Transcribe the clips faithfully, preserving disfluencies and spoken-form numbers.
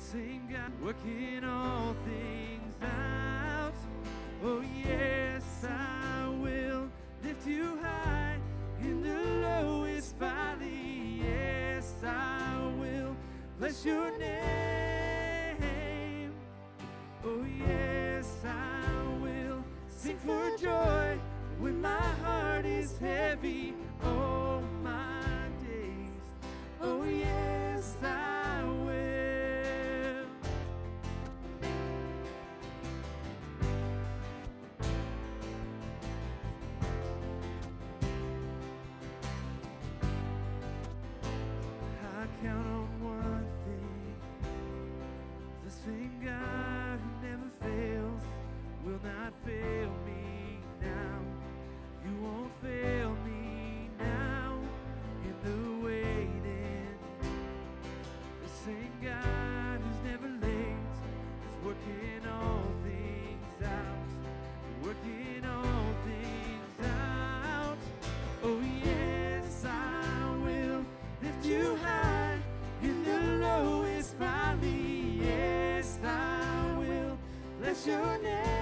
same God working all things out. Oh yes, I will lift you high in the lowest valley. Yes, I will bless your name. Oh yes, I will sing for joy when my heart is heavy all my days. Oh yes, I will. I count on one thing, the same God who never fails will not fail me now. You won't fail me now in the waiting. The same God who's never late is working all things out, working all things out. Oh yes, I will lift you high in the lowest valley. Yes, I will bless your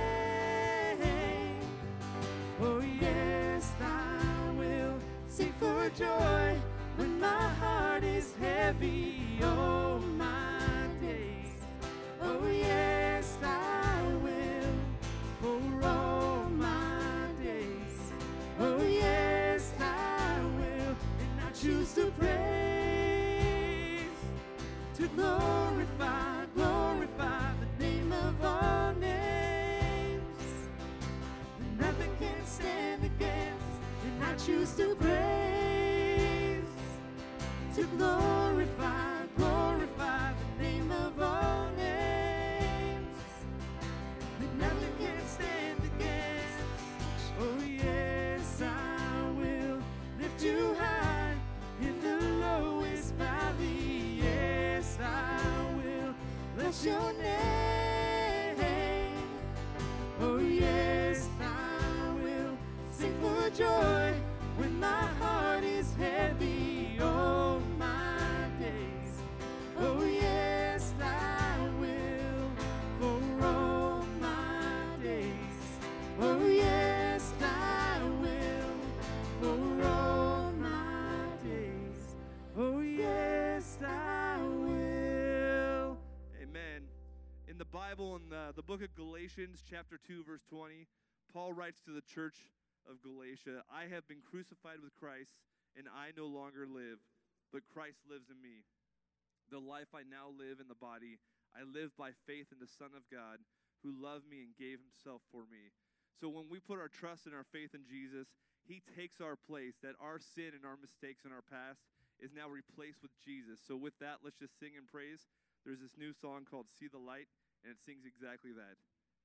name. Oh yes, I will sing for joy when my heart is heavy all my days. Oh yes, I will for all my days. Oh yes, I will, and I choose to praise, to glorify, glorify the name of all names. Nothing can stand against, and I choose to praise, to glorify, glorify the name of all names. Nothing can stand against. Oh yes, I will lift you high in the lowest valley. Yes, I will bless your name. Oh yes, I will sing for joy when my heart is heavy all my days. Oh yes, I will for all my days. Oh yes, I will for all my days. Oh yes, I will. Amen. In the Bible, in the, the book of Galatians, chapter two, verse twenty, Paul writes to the church of Galatia, I have been crucified with Christ, and I no longer live, but Christ lives in me. The life I now live in the body, I live by faith in the Son of God, who loved me and gave himself for me. So when we put our trust and our faith in Jesus, he takes our place, that our sin and our mistakes in our past is now replaced with Jesus. So with that, let's just sing and praise. There's this new song called See the Light, and it sings exactly that.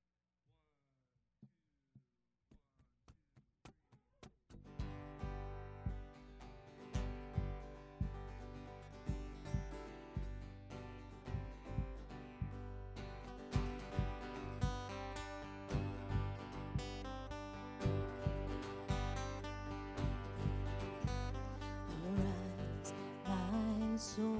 Arise, my soul,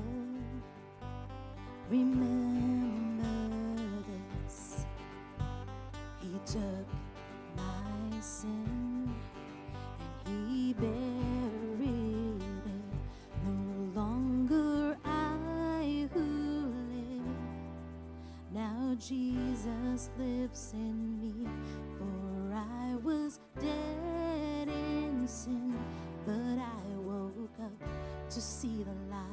remember this. He took my sin and he buried it. No longer I who live, now Jesus lives in me. For I was dead in sin, but I woke up to see the light.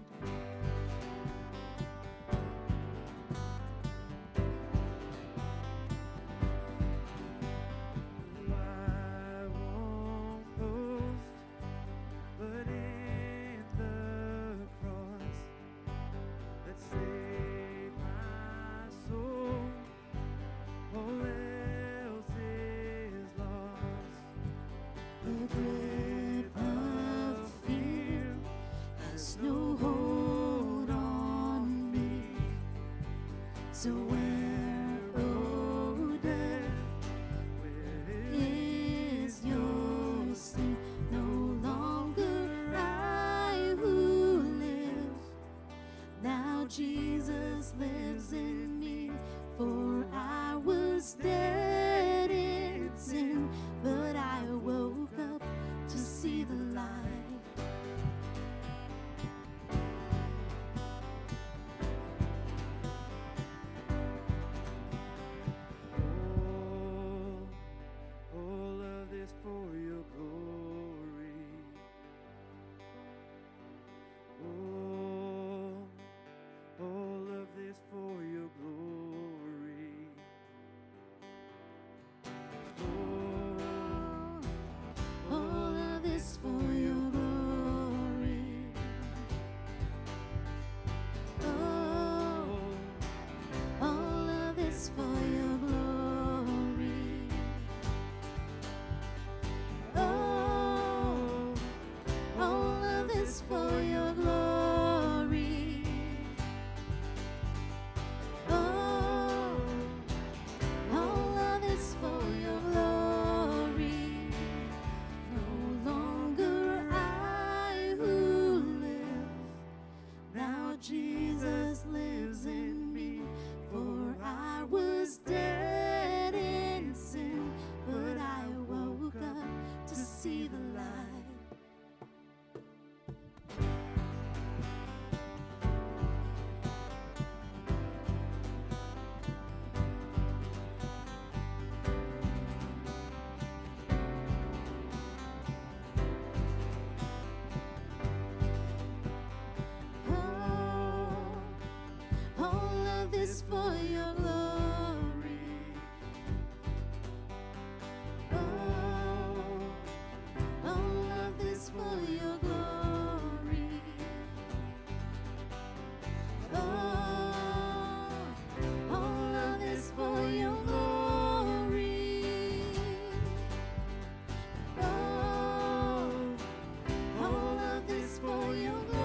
I won't boast, but in the cross that saved my soul. All else is lost. The grip of fear has no hold on me. So where, oh death, Where is your sting? No longer I who live, now Jesus Jesus lives in me, for I was dead in sin, but I woke up to see the light. Oh, all of this for your glory. Oh, all of this for your glory. Oh, All of this for your glory. Oh, all of this for your glory. Oh, all of this for your glory. Oh, all of this for your glory. No longer I who live, now Jesus lives in me. For I was dead in sin, but I woke up to see the light. Oh, all of this for your glory. Oh, all of this for your glory. Oh, all of this for your glory. Oh, all of this for your glory.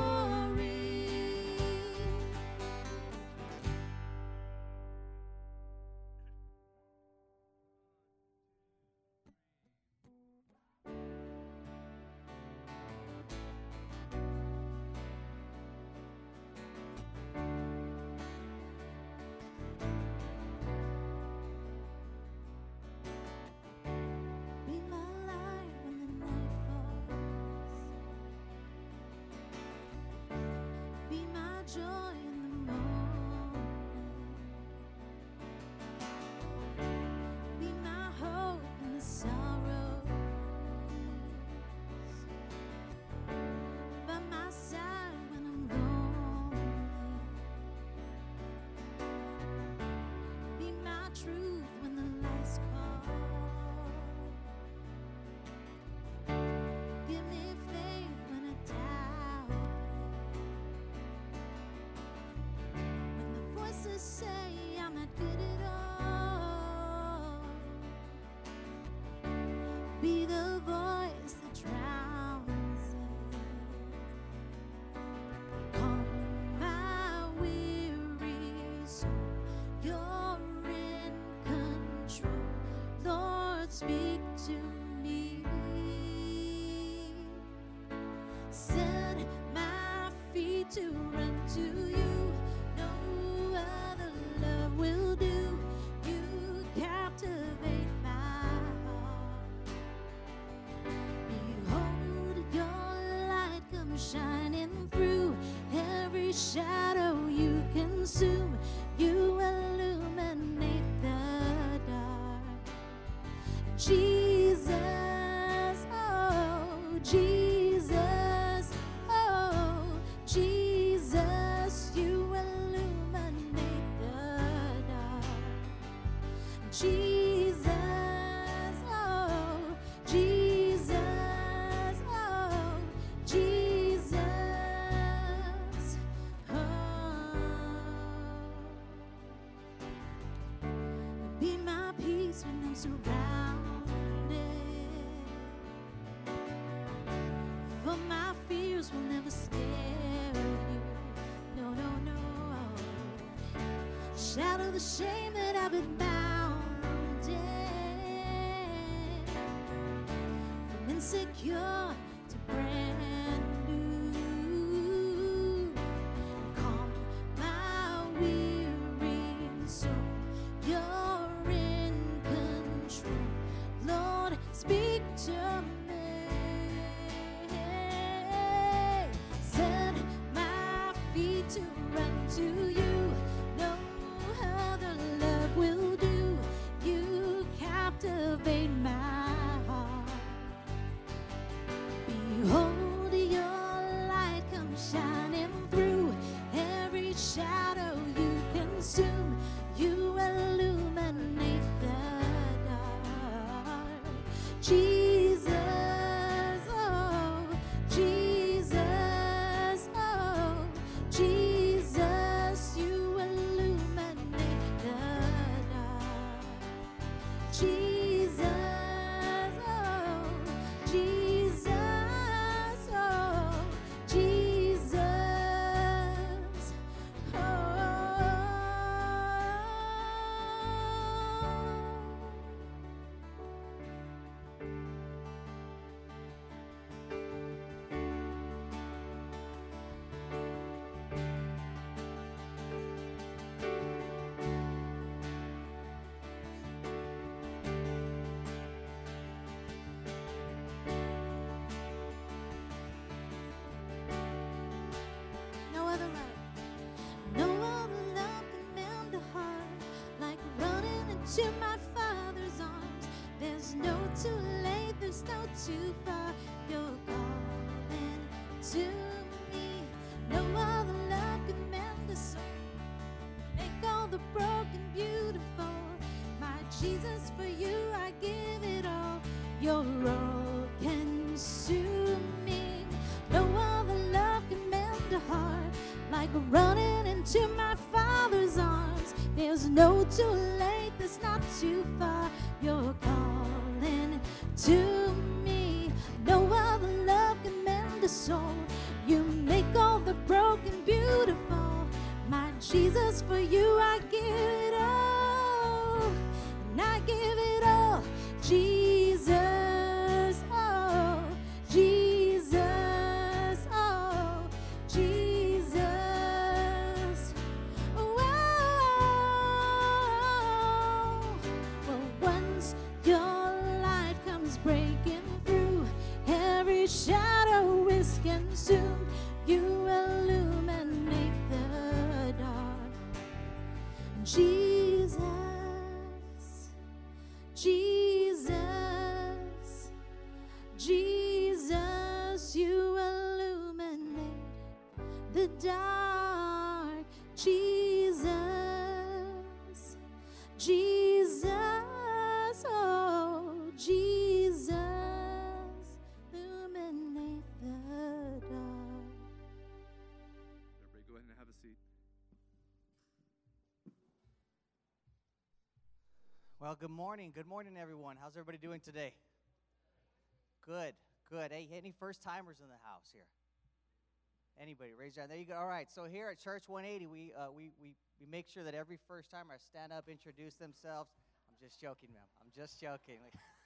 Be my light when the night falls. Be my joy in the morning. Be my hope in the sorrows. By my side when I'm lonely. Be my truth when the lights call. Give me faith when I doubt. When the voices say I'm not good at all. Be the voice that drowns it. Calm my weary soul. You're in control. Lord, speak to me. Set my feet to run to you. No other love will do. You captivate my heart. Behold your light come shining through. Every shadow you consume. You illuminate the dark. Jesus, oh Jesus, oh Jesus, you illuminate the dark. Jesus, oh Jesus, oh Jesus, oh. Be my peace when I'm surrounded. For my fears will never scare you. No, no, no. Shadow the shame that I've been bound in. From insecure to brand new. Calm my consume. You illuminate the dark. Jesus, oh, Jesus, oh, Jesus, you illuminate the dark. Jesus, oh, Jesus, oh, Jesus, oh. No other love, no other love can mend a heart like running into my Father's arms. There's no too late, there's no too far. You're calling to me. No other love can mend a soul, make all the broken beautiful. My Jesus, for you I give it all. You're all consuming. No other love can mend a heart like running into my Father's arms. There's no too late, there's not too far. You're calling to me. No other love can mend a soul. You make all the broken beautiful. My Jesus, for you I give it all. And I give it all. Jesus, oh, Jesus, oh, Jesus. Oh, well, once your light comes breaking through, every shadow is consumed. You illuminate the dark. Jesus, Jesus, Jesus, you illuminate the dark. Jesus, Jesus, oh, Jesus, illuminate the dark. Everybody go ahead and have a seat. Well, good morning. Good morning, everyone. How's everybody doing today? Good, good. Hey, any first-timers in the house here? Anybody? Raise your hand. There you go. All right. So here at Church one eighty, we uh, we we we make sure that every first-timer stand up, introduce themselves. I'm just joking, ma'am. I'm just joking.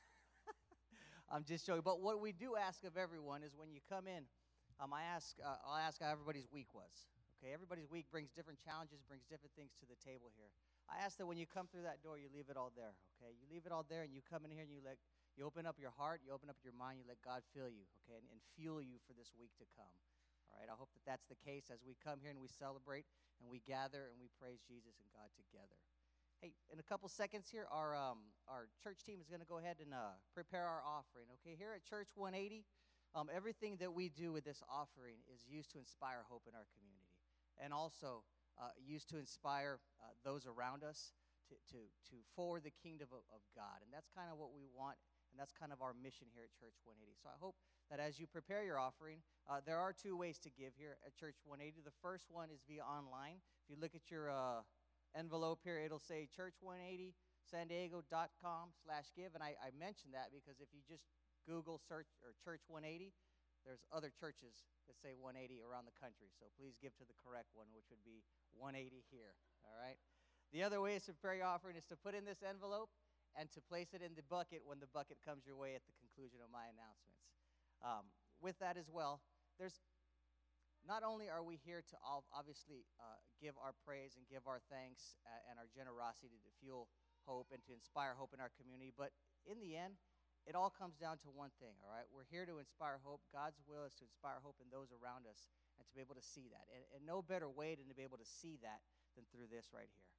I'm just joking. But what we do ask of everyone is when you come in, um, I ask, uh, I'll ask how everybody's week was. Okay, everybody's week brings different challenges, brings different things to the table here. I ask that when you come through that door, you leave it all there, okay? You leave it all there, and you come in here, and you let, you open up your heart, you open up your mind, you let God fill you, okay, and, and fuel you for this week to come, all right? I hope that that's the case as we come here and we celebrate, and we gather, and we praise Jesus and God together. Hey, in a couple seconds here, our um, our church team is going to go ahead and uh, prepare our offering, okay? Here at Church one eighty, um, everything that we do with this offering is used to inspire hope in our community, and also Uh, used to inspire uh, those around us to, to, to forward the kingdom of, of God. And that's kind of what we want, and that's kind of our mission here at Church one eighty. So I hope that as you prepare your offering, uh, there are two ways to give here at Church one eighty. The first one is via online. If you look at your uh, envelope here, it'll say church one eighty san diego dot com slash give. And I, I mentioned that because if you just Google search or Church one eighty, there's other churches that say one eighty around the country. So please give to the correct one, which would be one eighty here, all right? The other way is to prepare your offering is to put in this envelope and to place it in the bucket when the bucket comes your way at the conclusion of my announcements. Um, with that as well, there's not only are we here to all obviously uh, give our praise and give our thanks uh, and our generosity to fuel hope and to inspire hope in our community, but in the end, it all comes down to one thing, all right? We're here to inspire hope. God's will is to inspire hope in those around us and to be able to see that. And, and no better way than to be able to see that than through this right here.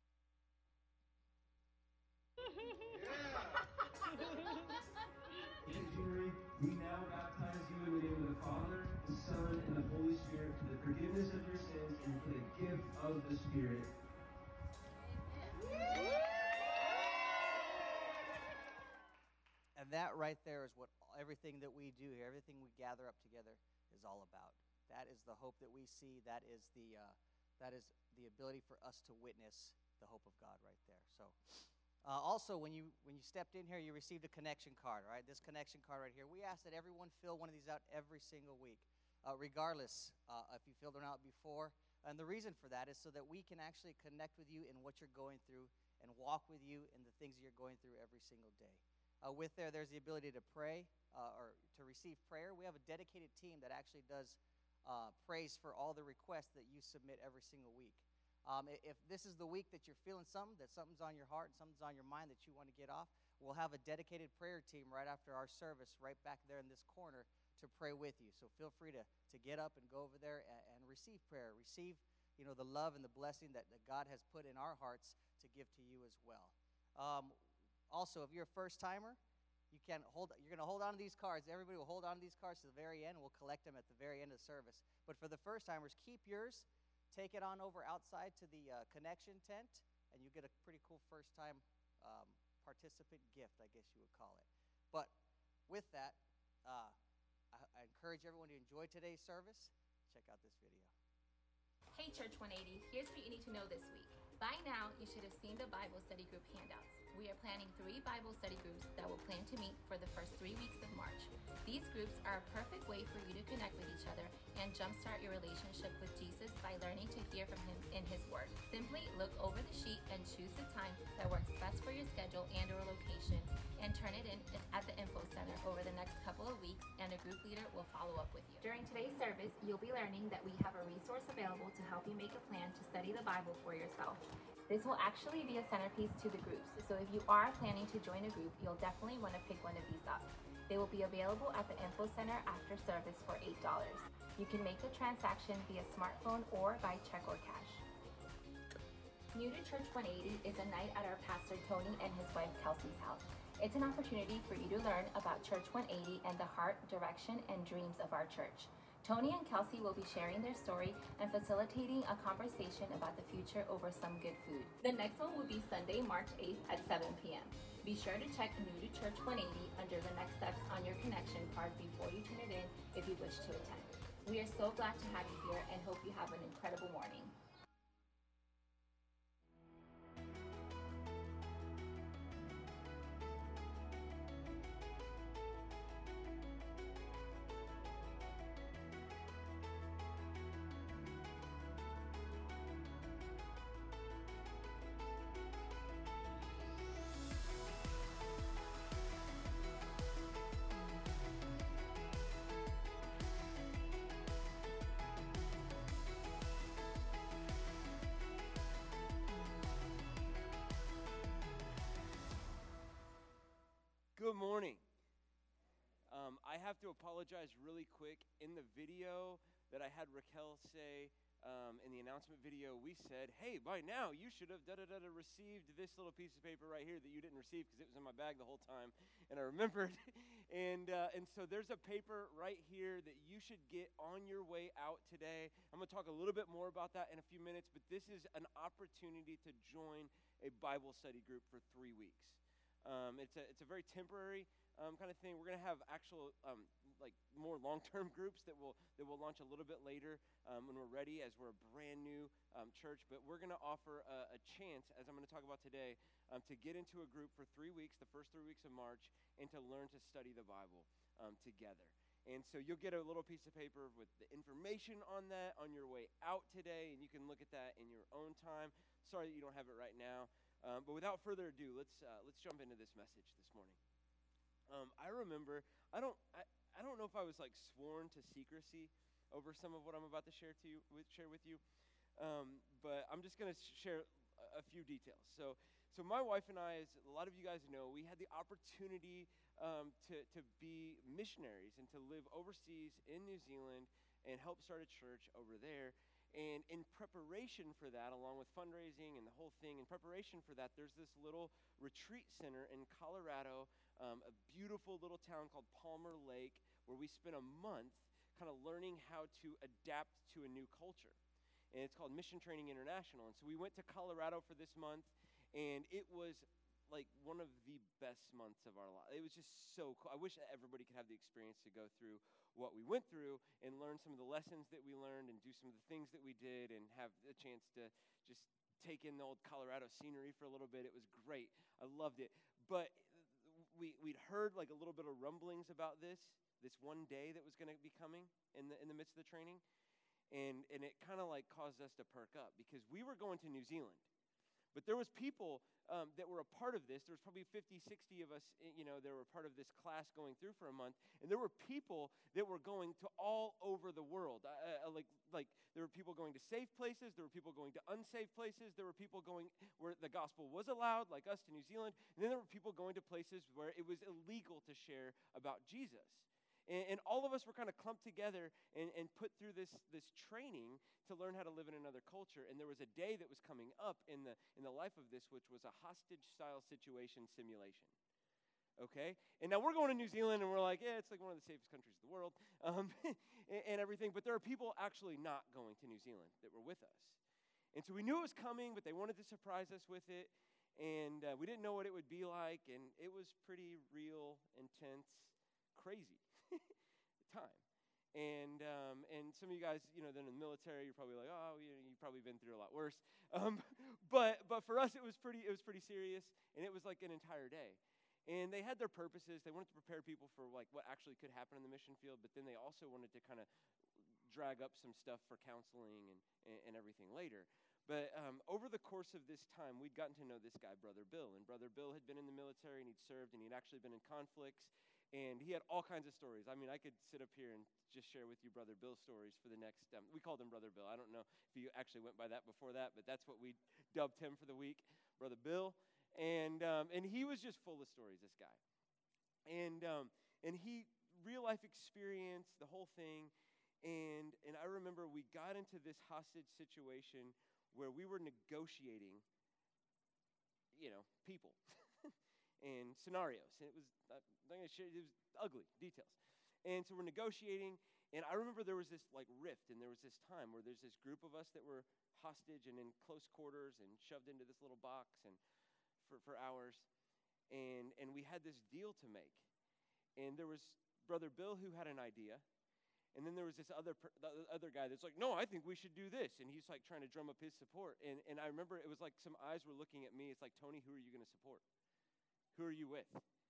In January, we now baptize you in the name of the Father, the Son, and the Holy Spirit for the forgiveness of your sins and for the gift of the Spirit. And that right there is what everything that we do here, everything we gather up together is all about. That is the hope that we see. That is the uh, that is the ability for us to witness the hope of God right there. So, uh, also when you when you stepped in here, you received a connection card. Right, this connection card right here. We ask that everyone fill one of these out every single week, uh, regardless uh, if you filled one out before. And the reason for that is so that we can actually connect with you in what you're going through and walk with you in the things you're going through every single day. Uh, with there, there's the ability to pray uh, or to receive prayer. We have a dedicated team that actually does uh, praise for all the requests that you submit every single week. Um, if this is the week that you're feeling something, that something's on your heart, something's on your mind that you want to get off, we'll have a dedicated prayer team right after our service right back there in this corner to pray with you. So feel free to, to get up and go over there and, and receive prayer. Receive, you know, the love and the blessing that, that God has put in our hearts to give to you as well. Um, Also, if you're a first-timer, you can hold. You're going to hold on to these cards. Everybody will hold on to these cards to the very end, and we'll collect them at the very end of the service. But for the first-timers, keep yours. Take it on over outside to the uh, connection tent, and you get a pretty cool first-time um, participant gift, I guess you would call it. But with that, uh, I, I encourage everyone to enjoy today's service. Check out this video. Hey Church one eighty, here's what you need to know this week. By now, you should have seen the Bible study group handouts. We are planning three Bible study groups that will plan to meet for the first three weeks of March. These groups are a perfect way for you to connect with each other and jumpstart your relationship with Jesus by learning to hear from him in his word. Simply look over the sheet and choose the time that works best for your schedule and or location and turn it in at the info center over the next couple of weeks, and a group leader will follow up with you. During today's service, you'll be learning that we have a resource available to help you make a plan to study the Bible for yourself. This will actually be a centerpiece to the groups, so if you are planning to join a group, you'll definitely want to pick one of these up. They will be available at the info center after service for eight dollars. You can make the transaction via smartphone or by check or cash. New to Church one eighty is a night at our pastor Tony and his wife Kelsey's house. It's an opportunity for you to learn about Church one eighty and the heart, direction, and dreams of our church. Tony and Kelsey will be sharing their story and facilitating a conversation about the future over some good food. The next one will be Sunday, March eighth at seven p.m. Be sure to check New to Church one eighty under the next steps on your connection card before you turn it in if you wish to attend. We are so glad to have you here and hope you have an incredible morning. Good morning. Um, I have to apologize really quick. In the video that I had Raquel say, um, in the announcement video, we said, hey, by now you should have da-da-da-da received this little piece of paper right here that you didn't receive because it was in my bag the whole time, and I remembered. and uh, and so there's a paper right here that you should get on your way out today. I'm going to talk a little bit more about that in a few minutes, but this is an opportunity to join a Bible study group for three weeks. Um, it's a it's a very temporary um, kind of thing. We're going to have actual um, like more long-term groups that will that will launch a little bit later um, when we're ready, as we're a brand new um, church. But we're going to offer a, a chance, as I'm going to talk about today, um, to get into a group for three weeks, the first three weeks of March, and to learn to study the Bible um, together. And so you'll get a little piece of paper with the information on that on your way out today, and you can look at that in your own time. Sorry that you don't have it right now. Um, but without further ado, let's uh, let's jump into this message this morning. Um, I remember I don't I, I don't know if I was like sworn to secrecy over some of what I'm about to share to you with share with you, um, but I'm just gonna share a, a few details. So so my wife and I, as a lot of you guys know, we had the opportunity um, to to be missionaries and to live overseas in New Zealand and help start a church over there. And in preparation for that, along with fundraising and the whole thing, in preparation for that, there's this little retreat center in Colorado, um, a beautiful little town called Palmer Lake, where we spent a month kind of learning how to adapt to a new culture. And it's called Mission Training International. And so we went to Colorado for this month, and it was like one of the best months of our life. It was just so cool. I wish that everybody could have the experience to go through what we went through and learn some of the lessons that we learned and do some of the things that we did and have a chance to just take in the old Colorado scenery for a little bit. It was great. I loved it. But we, we'd heard like a little bit of rumblings about this, this one day that was going to be coming in the, in the midst of the training. And, and it kind of like caused us to perk up because we were going to New Zealand. But there was people um, that were a part of this. There was probably fifty, sixty of us, you know, that were a part of this class going through for a month. And there were people that were going to all over the world. Uh, uh, like, like there were people going to safe places. There were people going to unsafe places. There were people going where the gospel was allowed, like us to New Zealand. And then there were people going to places where it was illegal to share about Jesus. And, and all of us were kind of clumped together and, and put through this, this training to learn how to live in another culture. And there was a day that was coming up in the, in the life of this, which was a hostage-style situation simulation. Okay? And now we're going to New Zealand, and we're like, yeah, it's like one of the safest countries in the world, um, and, and everything. But there are people actually not going to New Zealand that were with us. And so we knew it was coming, but they wanted to surprise us with it. And uh, we didn't know what it would be like, and it was pretty real, intense, crazy time. And um, and some of you guys, you know, then in the military, you're probably like, oh, you know, you've probably been through a lot worse. Um, but but for us, it was pretty it was pretty serious, and it was like an entire day. And they had their purposes. They wanted to prepare people for like what actually could happen in the mission field, but then they also wanted to kind of drag up some stuff for counseling and, and, and everything later. But um, over the course of this time, we'd gotten to know this guy, Brother Bill. And Brother Bill had been in the military, and he'd served, and he'd actually been in conflicts. And he had all kinds of stories. I mean, I could sit up here and just share with you Brother Bill's stories for the next, um, we called him Brother Bill. I don't know if he actually went by that before that, but that's what we dubbed him for the week, Brother Bill. And um, and he was just full of stories, this guy. And um, and he, real life experience, the whole thing. And and I remember we got into this hostage situation where we were negotiating, you know, people and scenarios. And it was, I'm not gonna share, it was ugly details. And so we're negotiating, and I remember there was this like rift, and there was this time where there's this group of us that were hostage and in close quarters and shoved into this little box and for, for hours, and and we had this deal to make. And there was Brother Bill who had an idea, and then there was this other per, the other guy that's like, no, I think we should do this, and he's like trying to drum up his support. And and I remember it was like some eyes were looking at me. It's like, Tony, who are you going to support? Who are you with?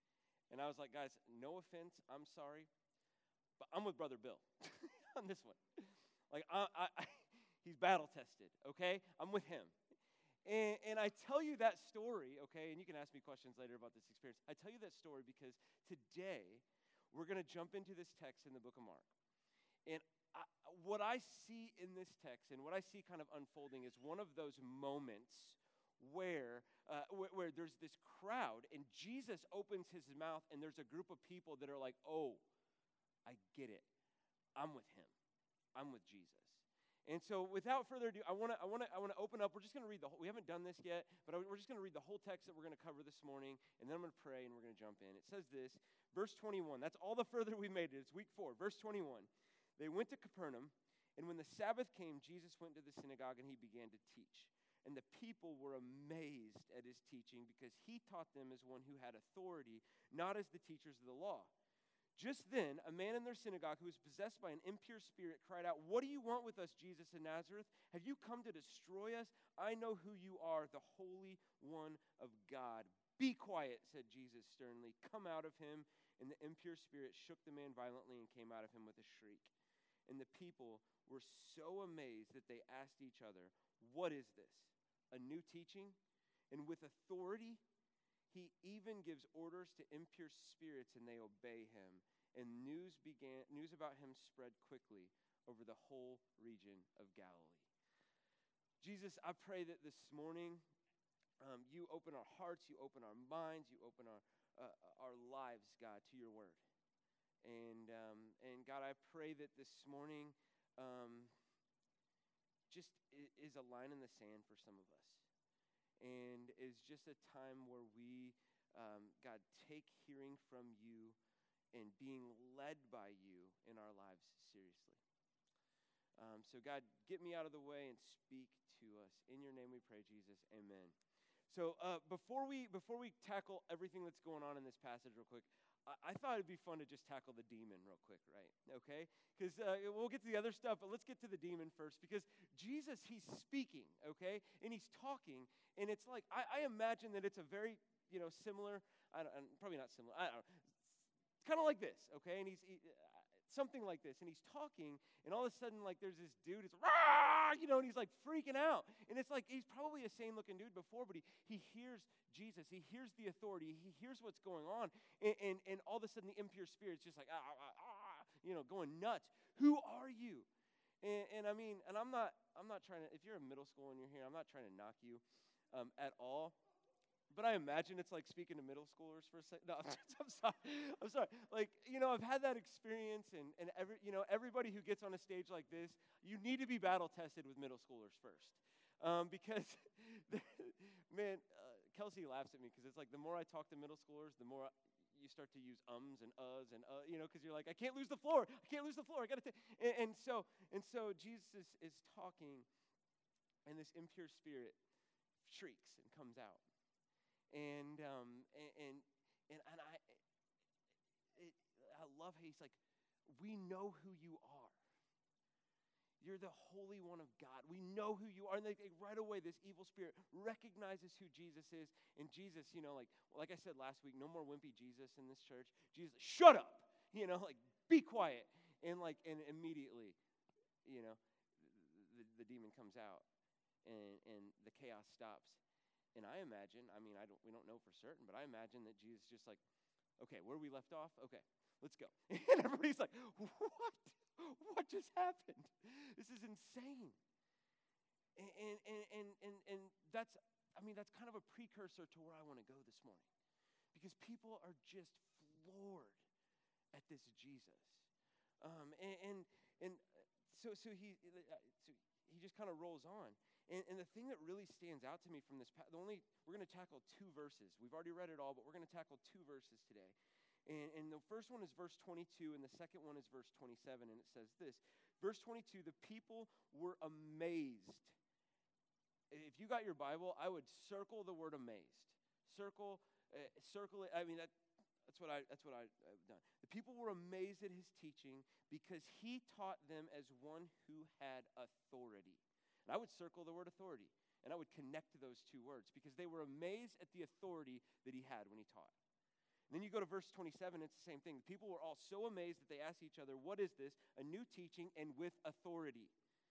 And I was like, guys, no offense, I'm sorry, but I'm with Brother Bill on this one. Like, I, I, I, he's battle-tested, okay? I'm with him. And, and I tell you that story, okay, and you can ask me questions later about this experience. I tell you that story because today we're going to jump into this text in the book of Mark. And I, what I see in this text and what I see kind of unfolding is one of those moments where, uh, where where there's this crowd and Jesus opens his mouth and there's a group of people that are like, oh, I get it. I'm with him. I'm with Jesus. And so without further ado, I want to I want to I want to open up. We're just going to read the whole, we haven't done this yet, but we're just going to read the whole text that we're going to cover this morning, and then I'm going to pray and we're going to jump in. It says this, verse twenty-one. That's all the further we made it. It's week four, verse twenty-one. They went to Capernaum, and when the Sabbath came, Jesus went to the synagogue and he began to teach. And the people were amazed at his teaching because he taught them as one who had authority, not as the teachers of the law. Just then, a man in their synagogue who was possessed by an impure spirit cried out, "What do you want with us, Jesus of Nazareth? Have you come to destroy us? I know who you are, the Holy One of God." "Be quiet," said Jesus sternly. "Come out of him." And the impure spirit shook the man violently and came out of him with a shriek. And the people were so amazed that they asked each other, "What is this? A new teaching? And with authority? He even gives orders to impure spirits and they obey him." And news began news about him spread quickly over the whole region of Galilee. Jesus, I pray that this morning um, you open our hearts, you open our minds, you open our uh, our lives, God, to your word. And um, and God, I pray that this morning um, just is a line in the sand for some of us. And is just a time where we, um, God, take hearing from you and being led by you in our lives seriously. Um, so God, get me out of the way and speak to us. In your name we pray, Jesus. Amen. So uh, before we before we tackle everything that's going on in this passage real quick, I, I thought it'd be fun to just tackle the demon real quick, right? Okay? Because uh, we'll get to the other stuff, but let's get to the demon first. Because Jesus, he's speaking, okay? And he's talking, and it's like, I, I imagine that it's a very, you know, similar, I don't, probably not similar, I don't know. It's kind of like this, okay? And he's, he, uh, something like this, and he's talking, and all of a sudden, like, there's this dude, it's, Rah! You know, and he's like freaking out. And it's like, he's probably a sane-looking dude before, but he, he hears Jesus, he hears the authority, he hears what's going on, and, and, and all of a sudden, the impure spirit's just like, ah, ah, ah, you know, going nuts. Who are you? And, and I mean, and I'm not, I'm not trying to, if you're a middle school and you're here, I'm not trying to knock you um, at all. But I imagine it's like speaking to middle schoolers for a second. No, I'm sorry. I'm sorry. Like, you know, I've had that experience, and, and every, you know, everybody who gets on a stage like this, you need to be battle tested with middle schoolers first. Um, because, man, uh, Kelsey laughs at me because it's like the more I talk to middle schoolers, the more I, you start to use ums and uhs and uh, you know, because you're like, I can't lose the floor. I can't lose the floor. I got to. And, and so, and so Jesus is, is talking, and this impure spirit shrieks and comes out. And um and and and, and I it, I love how he's like, we know who you are. You're the Holy One of God. We know who you are. And they, they, right away, this evil spirit recognizes who Jesus is. And Jesus, you know, like like I said last week, no more wimpy Jesus in this church. Jesus, shut up. You know, like, be quiet. And like, and immediately, you know, the, the demon comes out, and and the chaos stops. And I imagine, I mean, I don't, we don't know for certain, but I imagine that Jesus just like, okay, where we left off? Okay, let's go. And everybody's like, what? What just happened? This is insane. And and and and and that's, I mean, that's kind of a precursor to where I want to go this morning, because people are just floored at this Jesus. Um, and and and so so he so he just kind of rolls on. And, and the thing that really stands out to me from this, the only, we're going to tackle two verses. We've already read it all, but we're going to tackle two verses today. And, and the first one is verse twenty-two, and the second one is verse twenty-seven, and it says this. Verse twenty-two, the people were amazed. If you got your Bible, I would circle the word amazed. Circle, uh, circle it. I mean, that, that's what, I, that's what I, I've done. The people were amazed at his teaching because he taught them as one who had authority. And I would circle the word authority, and I would connect to those two words because they were amazed at the authority that he had when he taught. And then you go to verse twenty-seven, it's the same thing. The people were all so amazed that they asked each other, what is this? A new teaching and with authority.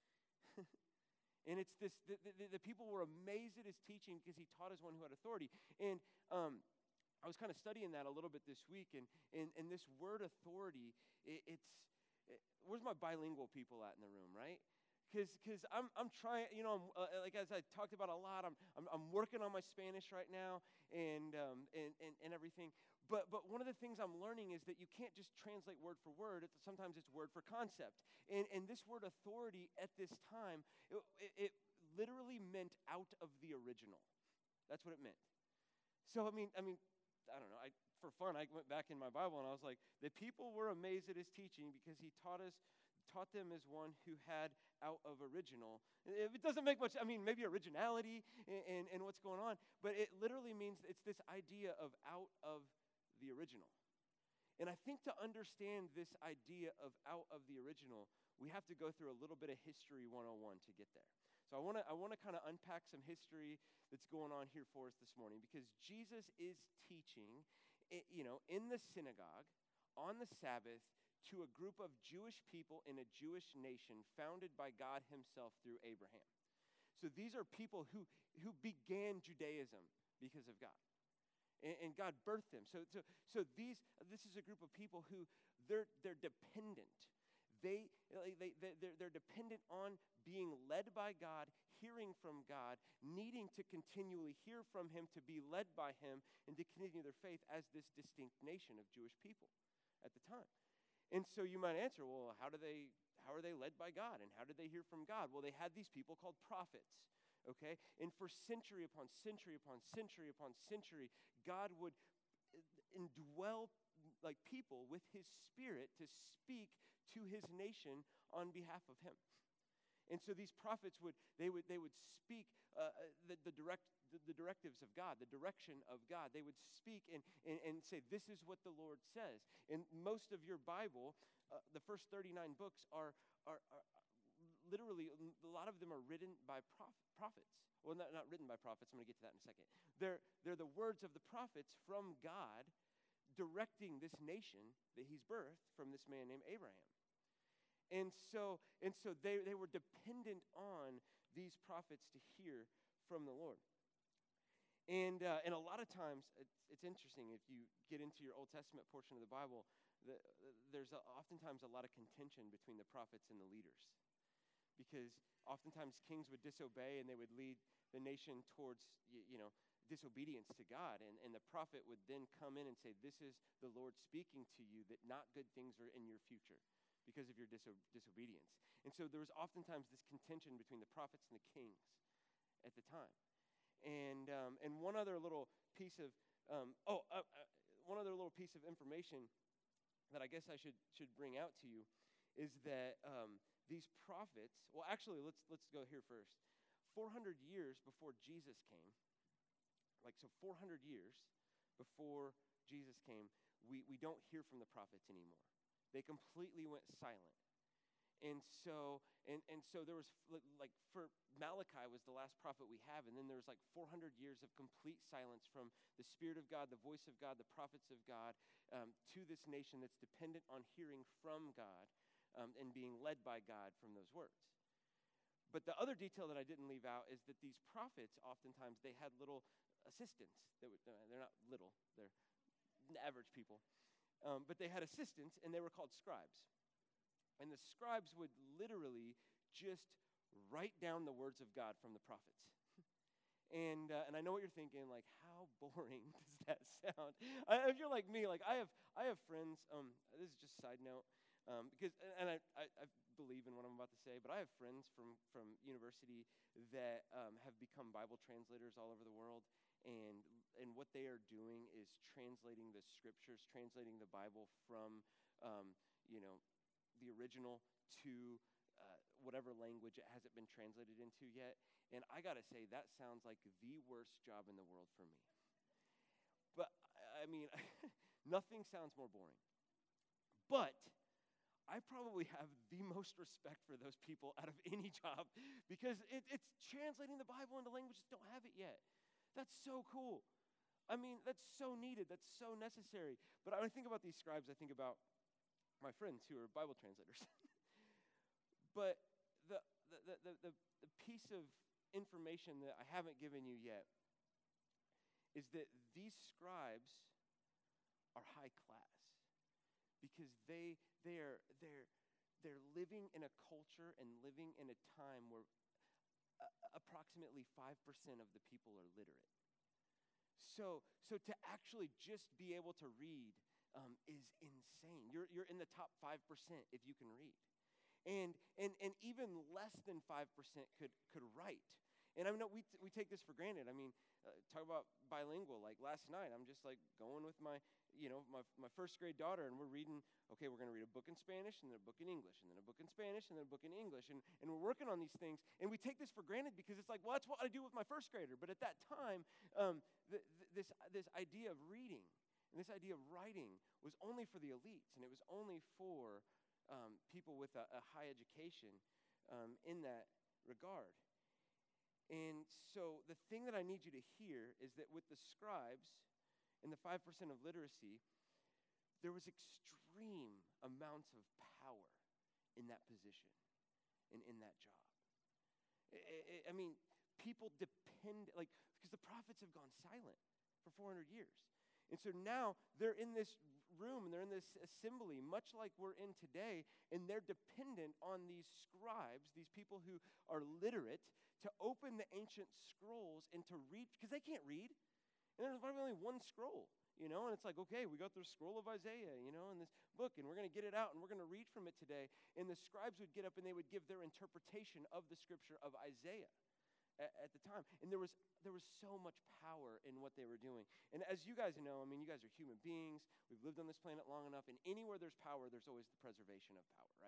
And it's this, the, the, the people were amazed at his teaching because he taught as one who had authority. And um, I was kind of studying that a little bit this week, and, and, and this word authority, it, it's, it, where's my bilingual people at in the room, right? Because because I'm I'm trying, you know, I'm, uh, like as I talked about a lot, I'm I'm, I'm working on my Spanish right now, and, um, and and and everything. But but one of the things I'm learning is that you can't just translate word for word. It's, sometimes it's word for concept. And and this word authority at this time, it, it, it literally meant out of the original. That's what it meant. So I mean I mean I don't know. I for fun I went back in my Bible and I was like, the people were amazed at his teaching because he taught us. taught them as one who had out of original. It doesn't make much, I mean, maybe originality and, and, and what's going on, but it literally means it's this idea of out of the original. And I think to understand this idea of out of the original, we have to go through a little bit of history one oh one to get there. So I want to I want to kind of unpack some history that's going on here for us this morning, because Jesus is teaching, you know, in the synagogue on the Sabbath to a group of Jewish people in a Jewish nation founded by God himself through Abraham. So these are people who, who began Judaism because of God. And, and God birthed them. So so so these this is a group of people who they're they're dependent. They, they, they, they're, they're dependent on being led by God, hearing from God, needing to continually hear from him, to be led by him, and to continue their faith as this distinct nation of Jewish people at the time. And so you might answer, well, how do they, how are they led by God? And how did they hear from God? Well, they had these people called prophets, okay? And for century upon century upon century upon century, God would indwell like people with his spirit to speak to his nation on behalf of him. And so these prophets would, they would, they would speak uh, the, the, direct, the, the directives of God, the direction of God. They would speak and, and, and say, this is what the Lord says. And most of your Bible, uh, the first thirty-nine books are, are, are literally, a lot of them are written by prof- prophets. Well, not, not written by prophets. I'm going to get to that in a second. They're, they're the words of the prophets from God directing this nation that he's birthed from this man named Abraham. And so, and so they, they were dependent on these prophets to hear from the Lord. And uh, and a lot of times, it's, it's interesting, if you get into your Old Testament portion of the Bible, the, the, there's a, oftentimes a lot of contention between the prophets and the leaders. Because oftentimes kings would disobey and they would lead the nation towards, you, you know, disobedience to God. And, and the prophet would then come in and say, this is the Lord speaking to you, that not good things are in your future because of your diso- disobedience. And so there was oftentimes this contention between the prophets and the kings at the time. And um, and one other little piece of, um, oh, uh, uh, one other little piece of information that I guess I should should bring out to you is that um, these prophets, well, actually, let's let's go here first. four hundred years before Jesus came, like so four hundred years before Jesus came, we, we don't hear from the prophets anymore. They completely went silent. And so and, and so there was, like, for Malachi was the last prophet we have, and then there was like four hundred years of complete silence from the Spirit of God, the voice of God, the prophets of God, um, to this nation that's dependent on hearing from God um, and being led by God from those words. But the other detail that I didn't leave out is that these prophets, oftentimes, they had little assistants. That would, uh, they're not little, they're average people. Um, but they had assistants, and they were called scribes. And the scribes would literally just write down the words of God from the prophets. and uh, and I know what you're thinking, like, how boring does that sound? I, if you're like me, like I have I have friends, um, this is just a side note, um, because, and I, I, I believe in what I'm about to say, but I have friends from, from university that um, have become Bible translators all over the world. And and what they are doing is translating the scriptures, translating the Bible from, um, you know, the original to uh, whatever language it hasn't been translated into yet. And I got to say, that sounds like the worst job in the world for me. But, I mean, nothing sounds more boring. But I probably have the most respect for those people out of any job because it, it's translating the Bible into languages that don't have it yet. That's so cool. I mean, that's so needed. That's so necessary. But when I think about these scribes, I think about my friends who are Bible translators. But the, the, the, the, the piece of information that I haven't given you yet is that these scribes are high class because they, they're, they're, they're living in a culture and living in a time where uh, approximately five percent of the people are literate. So, so to actually just be able to read um, is insane. You're, you're in the top five percent if you can read. And, and, and even less than five percent could, could write. And I mean, we, t- we take this for granted. I mean, uh, talk about bilingual. Like last night, I'm just like going with my, you know, my, my first grade daughter, and we're reading, okay, we're going to read a book in Spanish, and then a book in English, and then a book in Spanish, and then a book in English. And, and we're working on these things, and we take this for granted because it's like, well, that's what I do with my first grader. But at that time, um, th- th- this, this idea of reading and this idea of writing was only for the elites, and it was only for um, people with a, a high education um, in that regard. And so the thing that I need you to hear is that with the scribes and the five percent of literacy, there was extreme amounts of power in that position and in that job. I, I, I mean, people depend, like, because the prophets have gone silent for four hundred years. And so now they're in this room and they're in this assembly, much like we're in today, and they're dependent on these scribes, these people who are literate, to open the ancient scrolls and to read, because they can't read. And there's probably only one scroll, you know, and it's like, okay, we got the scroll of Isaiah, you know, in this book, and we're going to get it out, and we're going to read from it today. And the scribes would get up and they would give their interpretation of the scripture of Isaiah at, at the time. And there was there was so much power in what they were doing. And as you guys know, I mean, you guys are human beings. We've lived on this planet long enough, and anywhere there's power, there's always the preservation of power, right?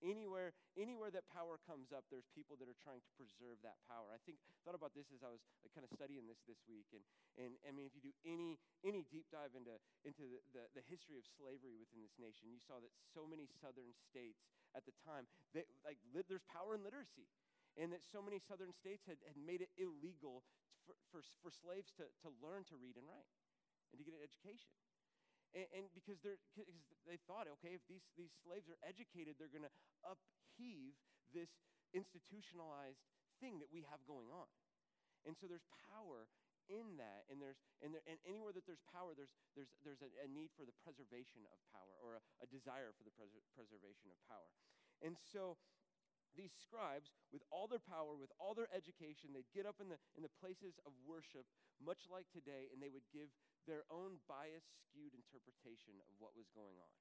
Anywhere, anywhere that power comes up, there's people that are trying to preserve that power. I think thought about this as I was like, kind of studying this this week, and and I mean, if you do any any deep dive into into the, the, the history of slavery within this nation, you saw that so many southern states at the time, they, like li- there's power in literacy, and that so many southern states had, had made it illegal for, for for slaves to to learn to read and write and to get an education. And, and because they're, cause they thought, okay, if these, these slaves are educated, they're going to upheave this institutionalized thing that we have going on. And so there's power in that, and there's and there and anywhere that there's power, there's there's there's a, a need for the preservation of power, or a, a desire for the pres- preservation of power. And so these scribes, with all their power, with all their education, they'd get up in the in the places of worship, much like today, and they would give their own biased, skewed interpretation of what was going on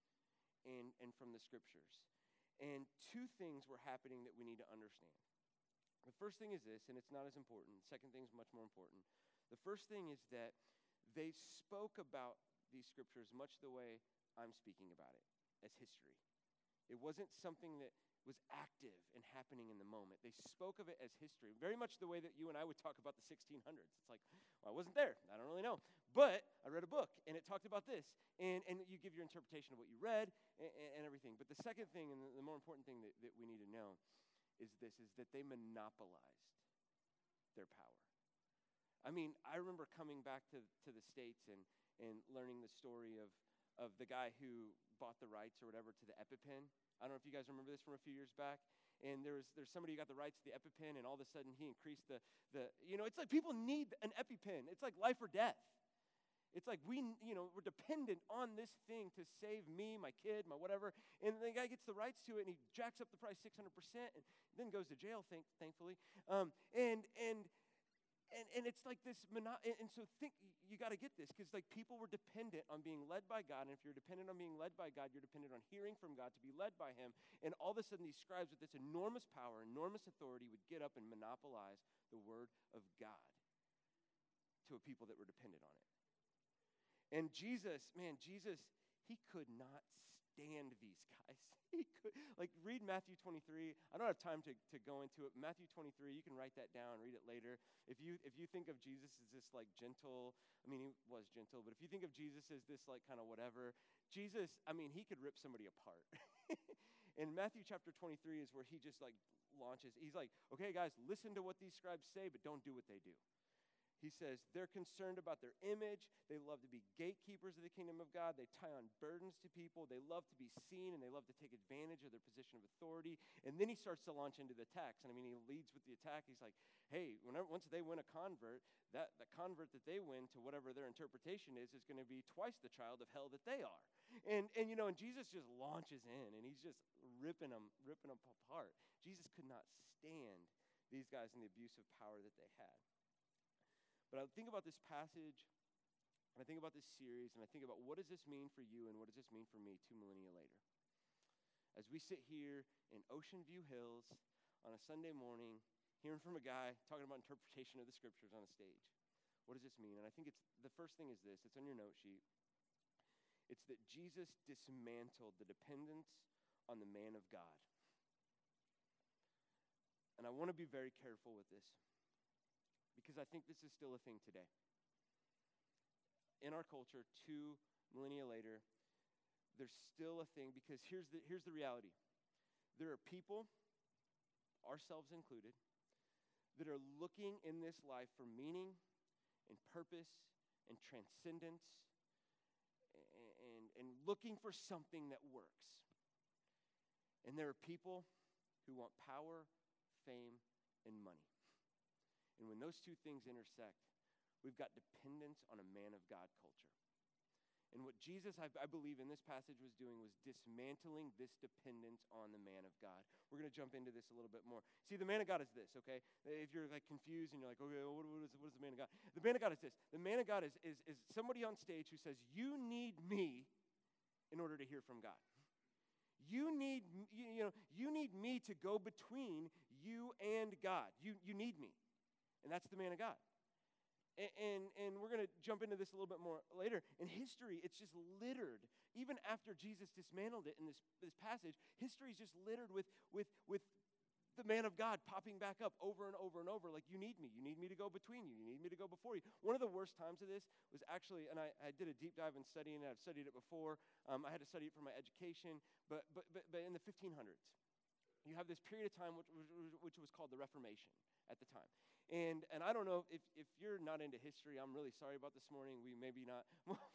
and, and from the scriptures. And two things were happening that we need to understand. The first thing is this, and it's not as important. The second thing is much more important. The first thing is that they spoke about these scriptures much the way I'm speaking about it, as history. It wasn't something that was active and happening in the moment. They spoke of it as history, very much the way that you and I would talk about the sixteen hundreds. It's like, well, I wasn't there. I don't really know. But I read a book, and it talked about this. And, and you give your interpretation of what you read and, and everything. But the second thing, and the, the more important thing that, that we need to know is this, is that they monopolized their power. I mean, I remember coming back to, to the States and, and learning the story of, of the guy who bought the rights or whatever to the EpiPen. I don't know if you guys remember this from a few years back. And there was there's somebody who got the rights to the EpiPen, and all of a sudden he increased the, the you know, it's like people need an EpiPen. It's like life or death. It's like we, you know, we're dependent on this thing to save me, my kid, my whatever. And the guy gets the rights to it, and he jacks up the price six hundred percent, and then goes to jail, thank, thankfully. Um, and and and and it's like this, mono- and, and so think, you got to get this, because like people were dependent on being led by God, and if you're dependent on being led by God, you're dependent on hearing from God to be led by him. And all of a sudden, these scribes with this enormous power, enormous authority would get up and monopolize the word of God to a people that were dependent on it. And Jesus, man, Jesus, he could not stand these guys. He could, like, read Matthew twenty-three. I don't have time to, to go into it. Matthew twenty-three, you can write that down, read it later. If you if you think of Jesus as this, like, gentle, I mean, he was gentle, but if you think of Jesus as this, like, kind of whatever, Jesus, I mean, he could rip somebody apart. And Matthew chapter twenty-three is where he just, like, launches. He's like, okay, guys, listen to what these scribes say, but don't do what they do. He says they're concerned about their image. They love to be gatekeepers of the kingdom of God. They tie on burdens to people. They love to be seen, and they love to take advantage of their position of authority. And then he starts to launch into the attacks. And I mean, he leads with the attack. He's like, hey, whenever once they win a convert, that the convert that they win to whatever their interpretation is is going to be twice the child of hell that they are. And and you know, and Jesus just launches in, and he's just ripping them, ripping them apart. Jesus could not stand these guys and the abuse of power that they had. But I think about this passage, and I think about this series, and I think about what does this mean for you and what does this mean for me two millennia later? As we sit here in Ocean View Hills on a Sunday morning, hearing from a guy talking about interpretation of the scriptures on a stage, what does this mean? And I think it's the first thing is this, it's on your note sheet. It's that Jesus dismantled the dependence on the man of God. And I want to be very careful with this, because I think this is still a thing today. In our culture, two millennia later, there's still a thing, because here's the, here's the reality. There are people, ourselves included, that are looking in this life for meaning and purpose and transcendence and, and, and looking for something that works. And there are people who want power, fame, and money. And when those two things intersect, we've got dependence on a man of God culture. And what Jesus, I, I believe, in this passage was doing was dismantling this dependence on the man of God. We're going to jump into this a little bit more. See, the man of God is this, okay? If you're like confused and you're like, okay, what, what, is, what is the man of God? The man of God is this. The man of God is, is, is somebody on stage who says, you need me in order to hear from God. You need, you, you know, you need me to go between you and God. You, you need me. And that's the man of God. And, and, and we're going to jump into this a little bit more later. In history, it's just littered. Even after Jesus dismantled it in this, this passage, history is just littered with, with, with the man of God popping back up over and over and over like, you need me. You need me to go between you. You need me to go before you. One of the worst times of this was actually, and I, I did a deep dive in studying it. I've studied it before. Um, I had to study it for my education. But, but, but, but in the fifteen hundreds, you have this period of time which, which, which was called the Reformation at the time. And and I don't know, if, if you're not into history, I'm really sorry about this morning. We maybe not,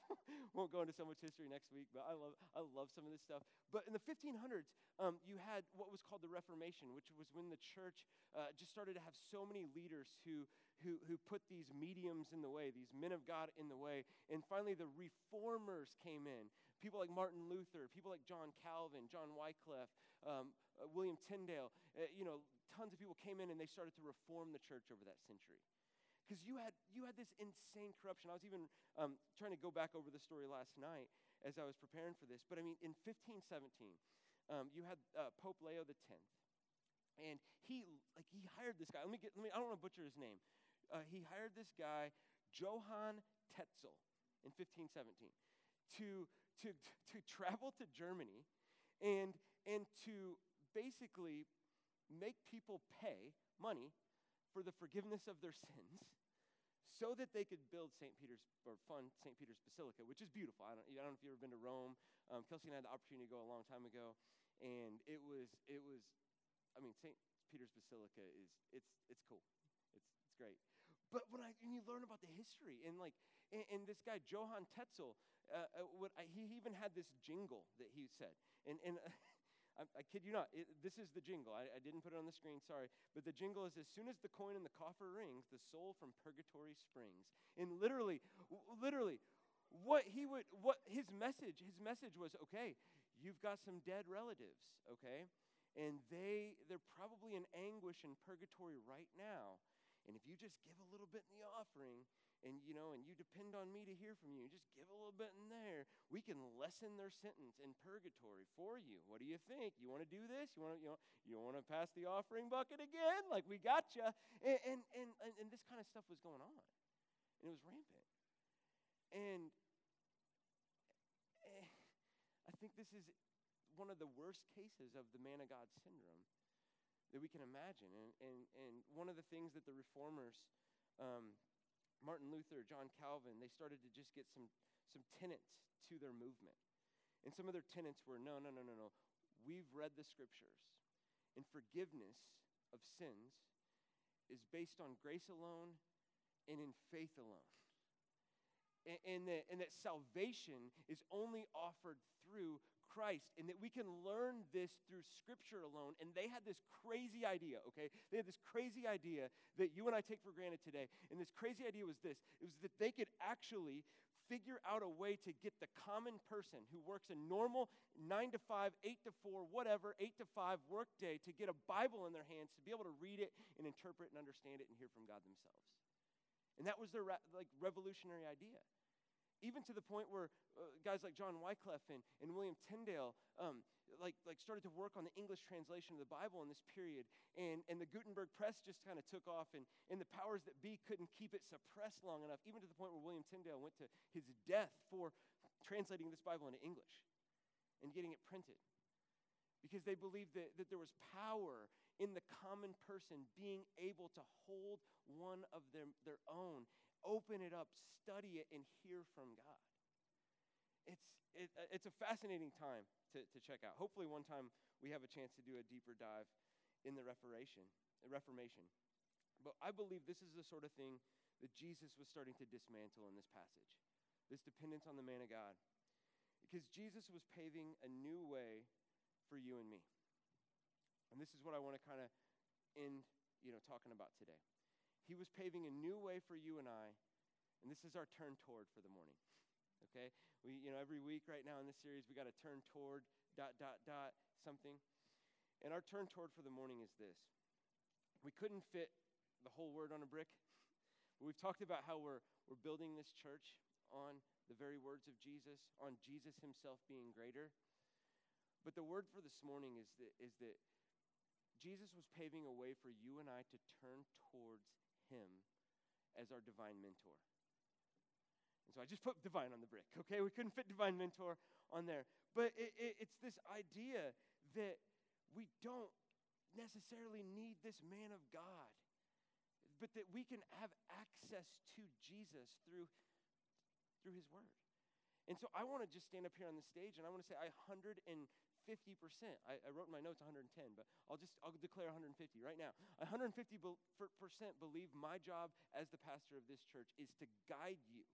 won't go into so much history next week, but I love I love some of this stuff. But in the fifteen hundreds, um, you had what was called the Reformation, which was when the church uh, just started to have so many leaders who, who, who put these mediums in the way, these men of God in the way. And finally, the reformers came in. People like Martin Luther, people like John Calvin, John Wycliffe, um, uh, William Tyndale, uh, you know, tons of people came in and they started to reform the church over that century. Because you had you had this insane corruption. I was even um, trying to go back over the story last night as I was preparing for this. But I mean, in fifteen seventeen, um, you had uh, Pope Leo the tenth. And he like he hired this guy. Let me get, let me, I don't want to butcher his name. Uh, he hired this guy, Johann Tetzel, in fifteen seventeen, to, to, to travel to Germany and, and to basically make people pay money for the forgiveness of their sins so that they could build Saint Peter's, or fund Saint Peter's Basilica, which is beautiful. I don't, I don't know if you've ever been to Rome. Um, Kelsey and I had the opportunity to go a long time ago, and it was, it was, I mean, Saint Peter's Basilica is, it's, it's cool. It's, it's great. But when I, when you learn about the history, and like, and, and this guy, Johann Tetzel, uh, uh, what I, he even had this jingle that he said, and, and I, I kid you not, it, this is the jingle. I, I didn't put it on the screen, sorry. But the jingle is, as soon as the coin in the coffer rings, the soul from purgatory springs. And literally, w- literally, what he would, what his message, his message was, okay, you've got some dead relatives, okay? And they, they're probably in anguish in purgatory right now. And if you just give a little bit in the offering, and you know, and you depend on me to hear from you, just give a little bit in there, we can lessen their sentence in purgatory for you. What do you think? You want to do this? You want to, you know, you want to pass the offering bucket again? Like, we got you. And, and and and this kind of stuff was going on, and it was rampant. And eh, I think this is one of the worst cases of the man of God syndrome that we can imagine. And and and one of the things that the reformers, um, Martin Luther, John Calvin, they started to just get some, some tenets to their movement. And some of their tenets were, no, no, no, no, no. We've read the scriptures, and forgiveness of sins is based on grace alone and in faith alone. And, and, that, and that salvation is only offered through Christ, and that we can learn this through Scripture alone. And they had this crazy idea, okay? They had this crazy idea that you and I take for granted today. And this crazy idea was this. It was that they could actually figure out a way to get the common person who works a normal nine to five, eight to four, whatever, eight to five work day to get a Bible in their hands, to be able to read it and interpret and understand it and hear from God themselves. And that was their ra- like revolutionary idea. Even to the point where uh, guys like John Wycliffe and, and William Tyndale um, like, like started to work on the English translation of the Bible in this period. And, and the Gutenberg press just kind of took off, and, and the powers that be couldn't keep it suppressed long enough, even to the point where William Tyndale went to his death for translating this Bible into English and getting it printed. Because they believed that, that there was power in the common person being able to hold one of their, their own, open it up, study it, and hear from God. It's it, it's a fascinating time to, to check out. Hopefully one time we have a chance to do a deeper dive in the Reformation, the Reformation. But I believe this is the sort of thing that Jesus was starting to dismantle in this passage, this dependence on the man of God. Because Jesus was paving a new way for you and me. And this is what I want to kind of end, you know, talking about today. He was paving a new way for you and I, and this is our turn toward for the morning. Okay? We, you know, every week right now in this series, we got to turn toward dot, dot, dot, something. And our turn toward for the morning is this. We couldn't fit the whole word on a brick. But we've talked about how we're, we're building this church on the very words of Jesus, on Jesus himself being greater. But the word for this morning is that, is that Jesus was paving a way for you and I to turn towards him as our divine mentor. And so I just put divine on the brick, okay? We couldn't fit divine mentor on there. But it, it, it's this idea that we don't necessarily need this man of God, but that we can have access to Jesus through, through his word. And so I want to just stand up here on the stage, and I want to say I one hundred fifty percent, I, I wrote in my notes one hundred ten, but I'll just, I'll declare one hundred fifty right now. one hundred fifty percent believe my job as the pastor of this church is to guide you,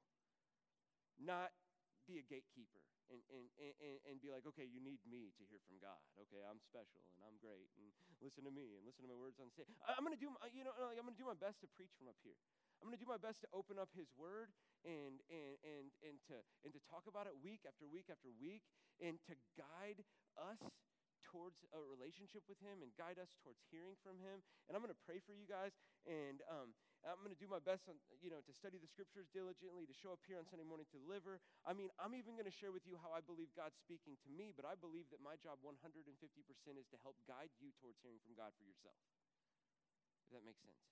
not be a gatekeeper and, and, and, and be like, okay, you need me to hear from God. Okay, I'm special and I'm great, and listen to me and listen to my words on stage. I, I'm going to do, my, you know, like, I'm going to do my best to preach from up here. I'm going to do my best to open up his word and, and, and, and, to, and to talk about it week after week after week, and to guide us towards a relationship with him and guide us towards hearing from him. And I'm going to pray for you guys, and um, I'm going to do my best on, you know, to study the scriptures diligently, to show up here on Sunday morning to deliver. I mean, I'm even going to share with you how I believe God's speaking to me, but I believe that my job one hundred fifty percent is to help guide you towards hearing from God for yourself. If that makes sense.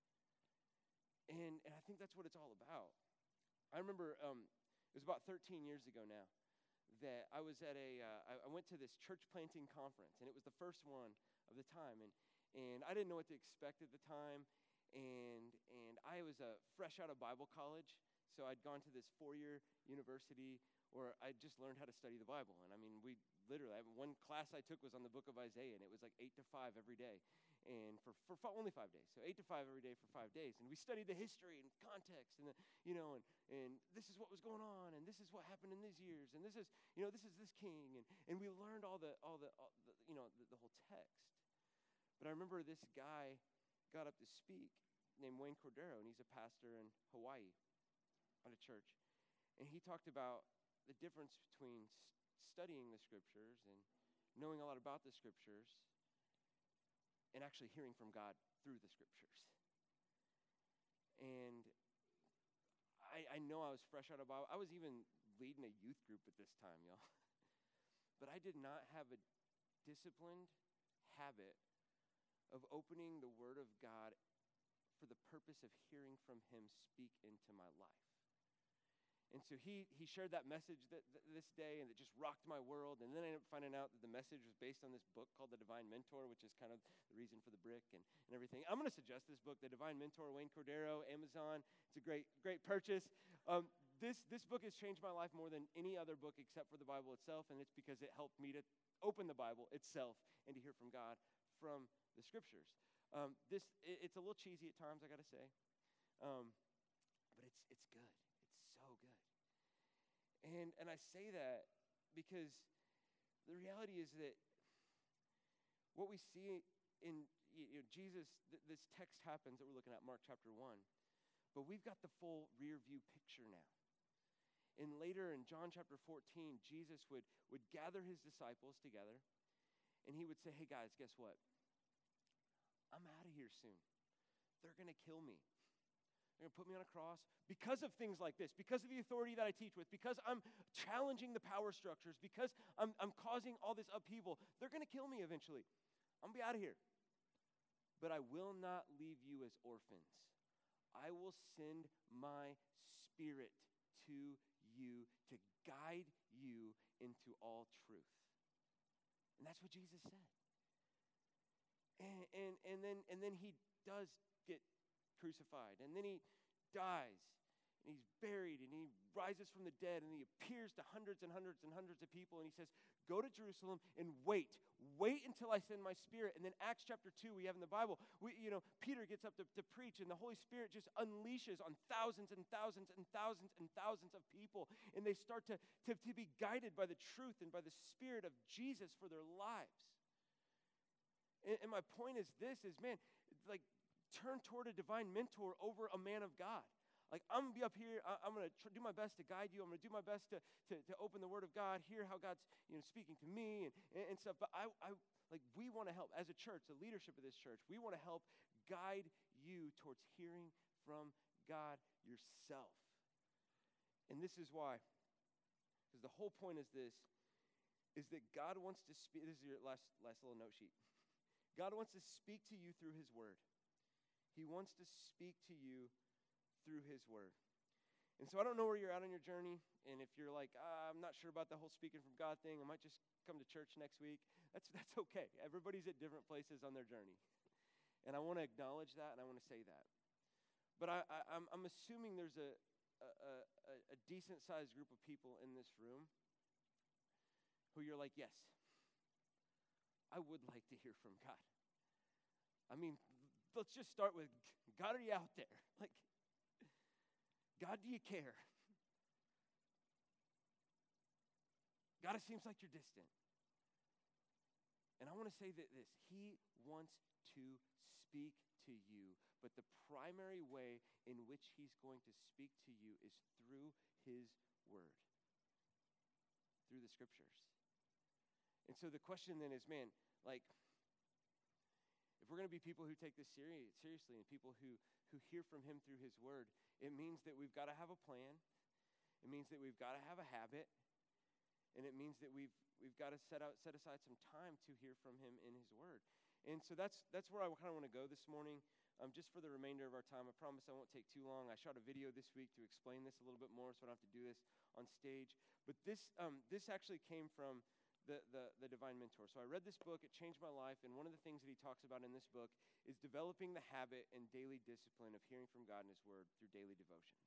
And, and I think that's what it's all about. I remember um, it was about thirteen years ago now that I was at a, uh, I, I went to this church planting conference, and it was the first one of the time, and and I didn't know what to expect at the time, and and I was uh, fresh out of Bible college, so I'd gone to this four-year university where I just learned how to study the Bible, and I mean, we literally, I, one class I took was on the book of Isaiah, and it was like eight to five every day, and for, for f- only five days, so eight to five every day for five days, and we studied the history and context, and the, you know, and, and this is what was going on, and this is what happened in these years, and this is, you know, this is this king, and, and we learned all the, all the, all the you know, the, the whole text. But I remember this guy got up to speak named Wayne Cordero, and he's a pastor in Hawaii at a church, and he talked about the difference between studying the scriptures and knowing a lot about the scriptures and actually hearing from God through the scriptures. And I, I know I was fresh out of Bible. I was even leading a youth group at this time, y'all. But I did not have a disciplined habit of opening the Word of God for the purpose of hearing from him speak into my life. And so he he shared that message that, that this day, and it just rocked my world. And then I ended up finding out that the message was based on this book called The Divine Mentor, which is kind of the reason for the brick and, and everything. I'm going to suggest this book, The Divine Mentor, Wayne Cordero, Amazon. It's a great great purchase. Um, this this book has changed my life more than any other book except for the Bible itself, and it's because it helped me to open the Bible itself and to hear from God from the scriptures. Um, this it, it's a little cheesy at times, I got to say, um, but it's it's good. So good. And and I say that because the reality is that what we see in you know, Jesus, th- this text happens that we're looking at, Mark chapter one, but we've got the full rear view picture now. And later in John chapter fourteen, Jesus would, would gather his disciples together, and he would say, hey guys, guess what? I'm out of here soon. They're going to kill me. They're going to put me on a cross because of things like this, because of the authority that I teach with, because I'm challenging the power structures, because I'm, I'm causing all this upheaval. They're going to kill me eventually. I'm going to be out of here. But I will not leave you as orphans. I will send my spirit to you to guide you into all truth. And that's what Jesus said. And, and, and, then, and then he does get crucified, and then he dies, and he's buried, and he rises from the dead, and he appears to hundreds and hundreds and hundreds of people, and he says, go to Jerusalem and wait. Wait until I send my spirit. And then Acts chapter two, we have in the Bible, we, you know, Peter gets up to, to preach, and the Holy Spirit just unleashes on thousands and thousands and thousands and thousands of people, and they start to, to, to be guided by the truth and by the Spirit of Jesus for their lives. And, and my point is this, is, man, like, turn toward a divine mentor over a man of God. Like, I'm going to be up here. I, I'm going to tr- do my best to guide you. I'm going to do my best to, to, to open the Word of God, hear how God's, you know, speaking to me and, and, and stuff. But I, I like, we want to help, as a church, the leadership of this church, we want to help guide you towards hearing from God yourself. And this is why. Because the whole point is this, is that God wants to speak. This is your last, last little note sheet. God wants to speak to you through his Word. He wants to speak to you through his word. And so I don't know where you're at on your journey, and if you're like, ah, I'm not sure about the whole speaking from God thing, I might just come to church next week, that's, that's okay. Everybody's at different places on their journey. And I want to acknowledge that, and I want to say that. But I, I, I'm, I'm assuming there's a, a, a, a decent-sized group of people in this room who you're like, yes, I would like to hear from God. I mean, let's just start with, God, are you out there? Like, God, do you care? God, it seems like you're distant. And I want to say that this, he wants to speak to you, but the primary way in which he's going to speak to you is through his word, through the scriptures. And so the question then is, man, like, if we're going to be people who take this seri- seriously and people who, who hear from him through his word, it means that we've got to have a plan. It means that we've got to have a habit. And it means that we've we've got to set out set aside some time to hear from him in his word. And so that's that's where I kind of want to go this morning. Um, just for the remainder of our time, I promise I won't take too long. I shot a video this week to explain this a little bit more, so I don't have to do this on stage. But this um, this actually came from the, the the Divine Mentor. So I read this book. It changed my life. And one of the things that he talks about in this book is developing the habit and daily discipline of hearing from God in his word through daily devotions.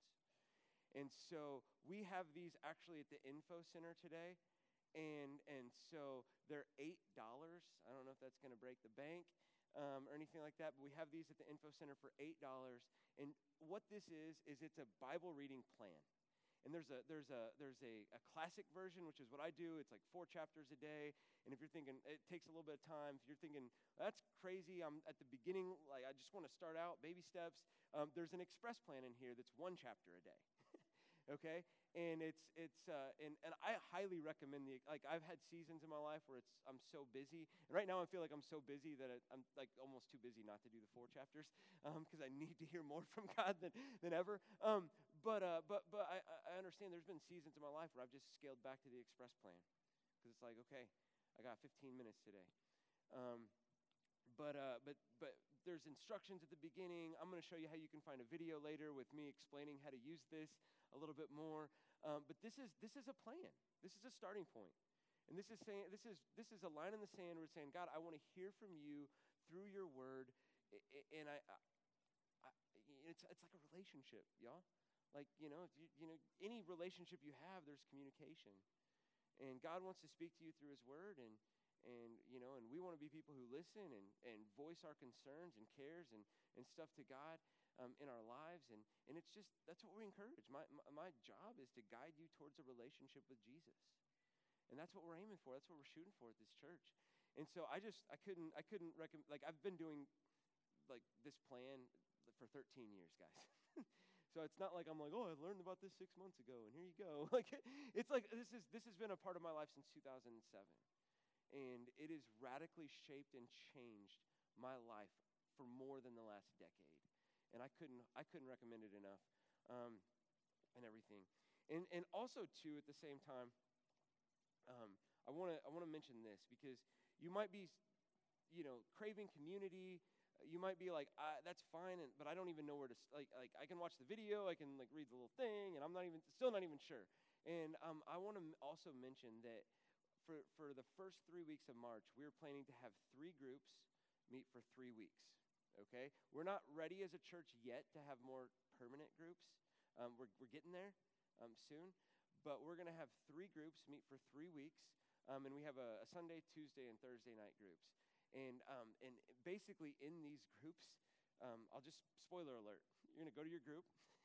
And so we have these actually at the Info Center today. And and so they're eight dollars. I don't know if that's going to break the bank um, or anything like that, but we have these at the Info Center for eight dollars. And what this is, is it's a Bible reading plan. And there's a there's a there's a, a classic version, which is what I do. It's like four chapters a day. And if you're thinking it takes a little bit of time, if you're thinking that's crazy, I'm at the beginning, like I just want to start out, baby steps. Um, there's an express plan in here that's one chapter a day. Okay, and it's it's uh, and and I highly recommend the like I've had seasons in my life where it's I'm so busy, and right now I feel like I'm so busy that it, I'm like almost too busy not to do the four chapters because um, I need to hear more from God than than ever. Um, but uh, but but I I understand there's been seasons in my life where I've just scaled back to the express plan because it's like okay, I got fifteen minutes today. Um, But uh, but but there's instructions at the beginning. I'm going to show you how you can find a video later with me explaining how to use this a little bit more. Um, but this is this is a plan. This is a starting point, and this is saying this is this is a line in the sand. We're saying, God, I want to hear from you through your word, and I, I, I it's it's like a relationship, y'all. Like you know, if you you know any relationship you have, there's communication, and God wants to speak to you through His word, and. And, you know, and we want to be people who listen and, and voice our concerns and cares and, and stuff to God um, in our lives. And, and it's just, that's what we encourage. My, my my job is to guide you towards a relationship with Jesus. And that's what we're aiming for. That's what we're shooting for at this church. And so I just, I couldn't, I couldn't recommend, like I've been doing like this plan for thirteen years, guys. So it's not like I'm like, oh, I learned about this six months ago and here you go. Like it's like, this is this has been a part of my life since two thousand seven. And it has radically shaped and changed my life for more than the last decade. And I couldn't I couldn't recommend it enough um, and everything. And and also, too, at the same time, um, I want to I want to mention this because you might be, you know, craving community. You might be like, I, that's fine, and, but I don't even know where to, like, like I can watch the video, I can, like, read the little thing, and I'm not even, still not even sure. And um, I want to m- also mention that For, for the first three weeks of March, we're planning to have three groups meet for three weeks, okay? We're not ready as a church yet to have more permanent groups. Um, we're, we're getting there um, soon, but we're going to have three groups meet for three weeks, um, and we have a, a Sunday, Tuesday, and Thursday night groups. And, um, and basically in these groups, um, I'll just, spoiler alert, you're going to go to your group,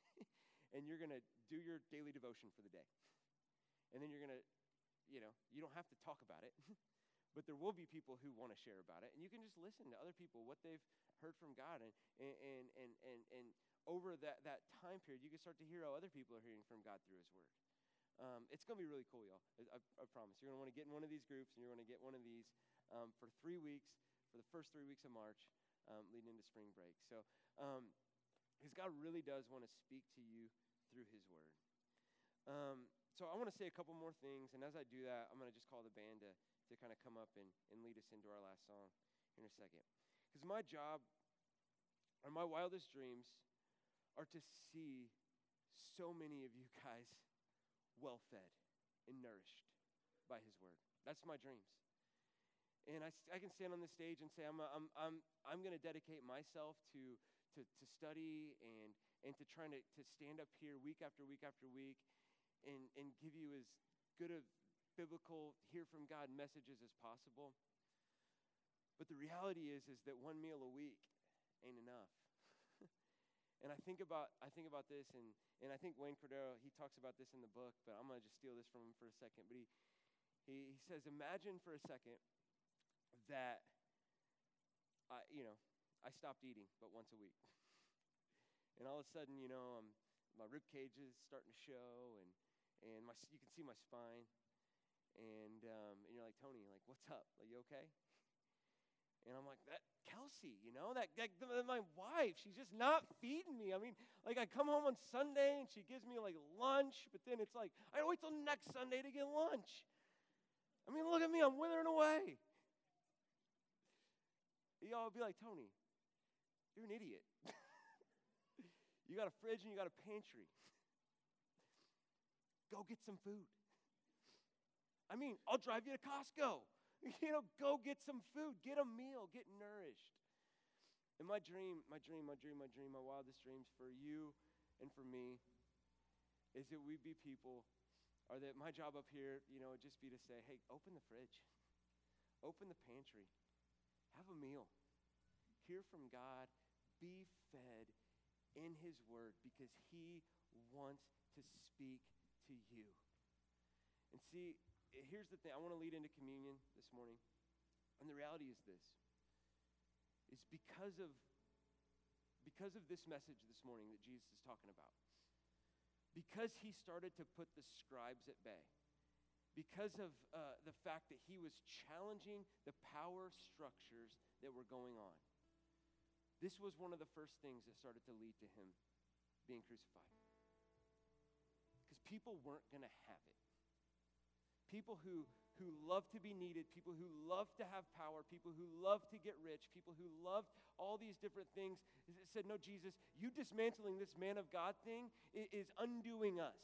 and you're going to do your daily devotion for the day. And then you're going to You know, you don't have to talk about it, but there will be people who want to share about it, and you can just listen to other people, what they've heard from God, and and and and and over that, that time period, you can start to hear how other people are hearing from God through His Word. Um, it's going to be really cool, y'all. I, I promise. You're going to want to get in one of these groups, and you're going to get one of these um, for three weeks, for the first three weeks of March, um, leading into spring break. So, um, because God really does want to speak to you through His Word. Um, So I want to say a couple more things, and as I do that, I'm going to just call the band to, to kind of come up and, and lead us into our last song here in a second. Because my job, or my wildest dreams, are to see so many of you guys well-fed and nourished by his word. That's my dreams. And I, I can stand on this stage and say, I'm, a, I'm, I'm, I'm going to dedicate myself to, to, to study and, and to trying to, to stand up here week after week after week and, and give you as good a biblical, hear from God messages as possible. But the reality is, is that one meal a week ain't enough. And I think about I think about this, and, and I think Wayne Cordero, he talks about this in the book, but I'm going to just steal this from him for a second. But he, he, he says, imagine for a second that, I, you know, I stopped eating but once a week. And all of a sudden, you know, um, my rib cage is starting to show, and, and my you can see my spine. And, um, and you're like, Tony, like, what's up? Are you okay? And I'm like, that Kelsey, you know, that, that my wife, she's just not feeding me. I mean, like I come home on Sunday and she gives me like lunch, but then it's like, I wait till next Sunday to get lunch. I mean, look at me, I'm withering away. Y'all be like, Tony, you're an idiot. You got a fridge and you got a pantry. Go get some food. I mean, I'll drive you to Costco. You know, go get some food, get a meal, get nourished. And my dream, my dream, my dream, my dream, my wildest dreams for you and for me is that we be people, or that my job up here, you know, would just be to say, hey, open the fridge, open the pantry, have a meal, hear from God, be fed in his word, because he wants to speak to you. And see, here's the thing. I want to lead into communion this morning. And the reality is this. Is because of, because of this message this morning that Jesus is talking about. Because he started to put the scribes at bay. Because of uh, the fact that he was challenging the power structures that were going on. This was one of the first things that started to lead to him being crucified. Because people weren't going to have it. People who, who love to be needed, people who love to have power, people who love to get rich, people who loved all these different things, said, no, Jesus, you dismantling this man of God thing is undoing us.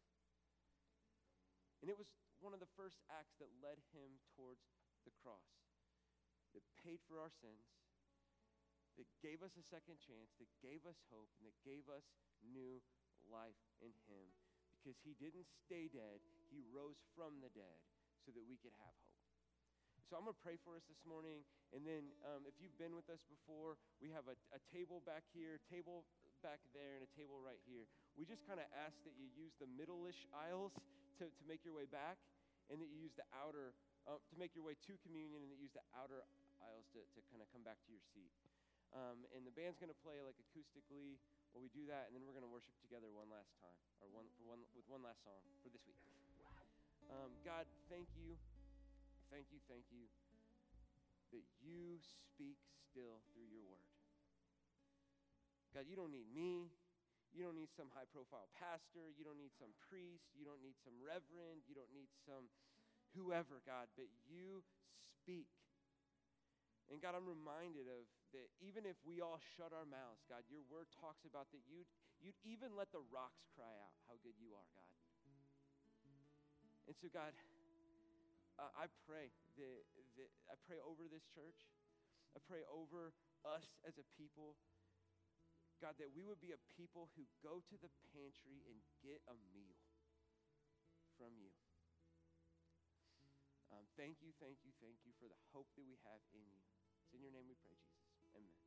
And it was one of the first acts that led him towards the cross, that paid for our sins, that gave us a second chance, that gave us hope, and that gave us new life in him. Because he didn't stay dead, he rose from the dead so that we could have hope. So I'm going to pray for us this morning, and then um, if you've been with us before, we have a, a table back here, table back there, and a table right here. We just kind of ask that you use the middle-ish aisles to, to make your way back, and that you use the outer, uh, to make your way to communion, and that you use the outer aisles to, to kind of come back to your seat. Um, and the band's going to play like acoustically while we do that, and then we're going to worship together one last time, or one, for one with one last song for this week. Um, God, thank you, thank you, thank you that you speak still through your word. God, you don't need me. You don't need some high-profile pastor. You don't need some priest. You don't need some reverend. You don't need some whoever, God, but you speak. And God, I'm reminded of that even if we all shut our mouths, God, your word talks about that you'd, you'd even let the rocks cry out how good you are, God. And so, God, uh, I pray that, that I pray over this church. I pray over us as a people, God, that we would be a people who go to the pantry and get a meal from you. Um, thank you, thank you, thank you for the hope that we have in you. It's in your name we pray, Jesus. Amen.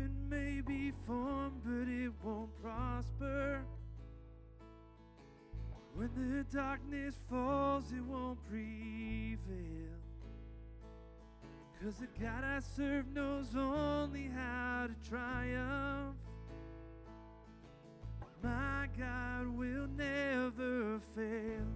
weapon may be formed, but it won't prosper. When the darkness falls, it won't prevail. 'Cause the God I serve knows only how to triumph. My God will never fail.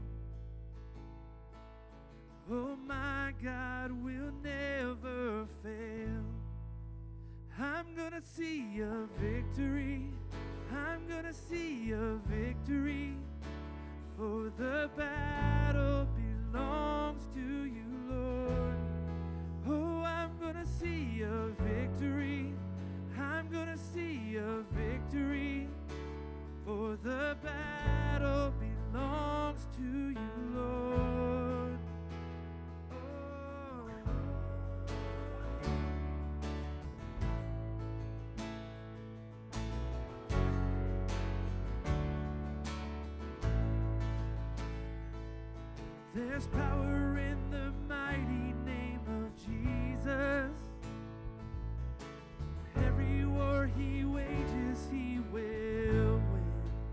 Oh, my God will never fail. I'm gonna see a victory. I'm gonna see a victory. For the battle belongs to you, Lord. Oh, I'm gonna see a victory. I'm gonna see a victory. For the battle belongs to you, Lord. Oh. There's power in the mighty name of Jesus. Every war he wages, he will win.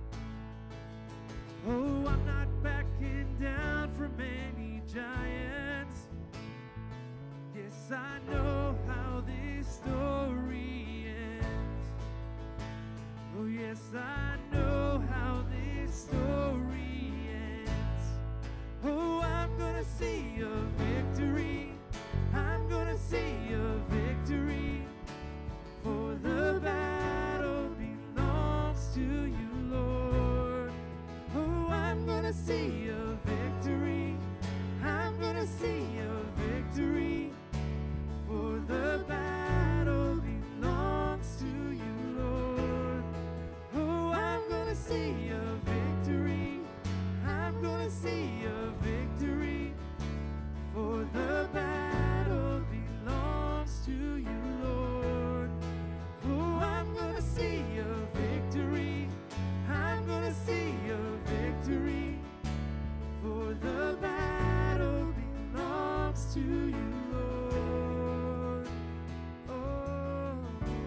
Oh, I'm not backing down from any giants. Yes, I know how this story ends. Oh, yes, I know how this story ends. Oh, I'm gonna see a victory. I'm gonna see a victory. For the battle belongs to you, Lord. Oh, I'm gonna see a victory. I'm gonna see a victory. For the battle belongs to you, Lord. Oh, I'm gonna see a victory. I'm gonna see a victory. For the battle belongs to you, Lord. Oh, I'm gonna see a victory. I'm gonna see a victory. For the battle belongs to you, Lord. Oh.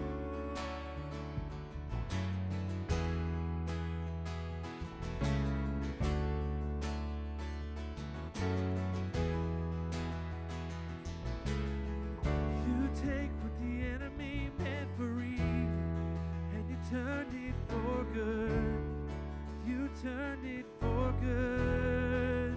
You take what the enemy meant for evil, and you turned it for good. You turned it for good.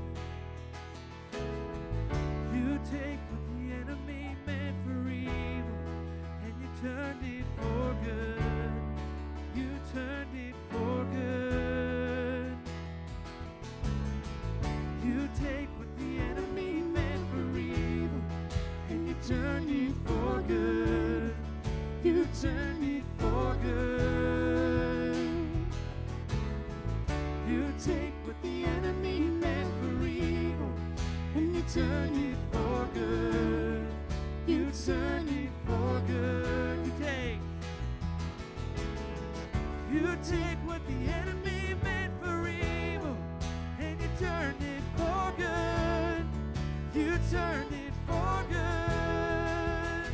You take what the enemy meant for evil, and you turned it for good. You turned it for good. You take what the enemy meant for evil, and you turned it for good. You turned it for good. You take what the enemy meant for evil, and you turn it for good. You turn it for good. You take, you take what the enemy meant for evil, and you turn it for good. You turn it for good.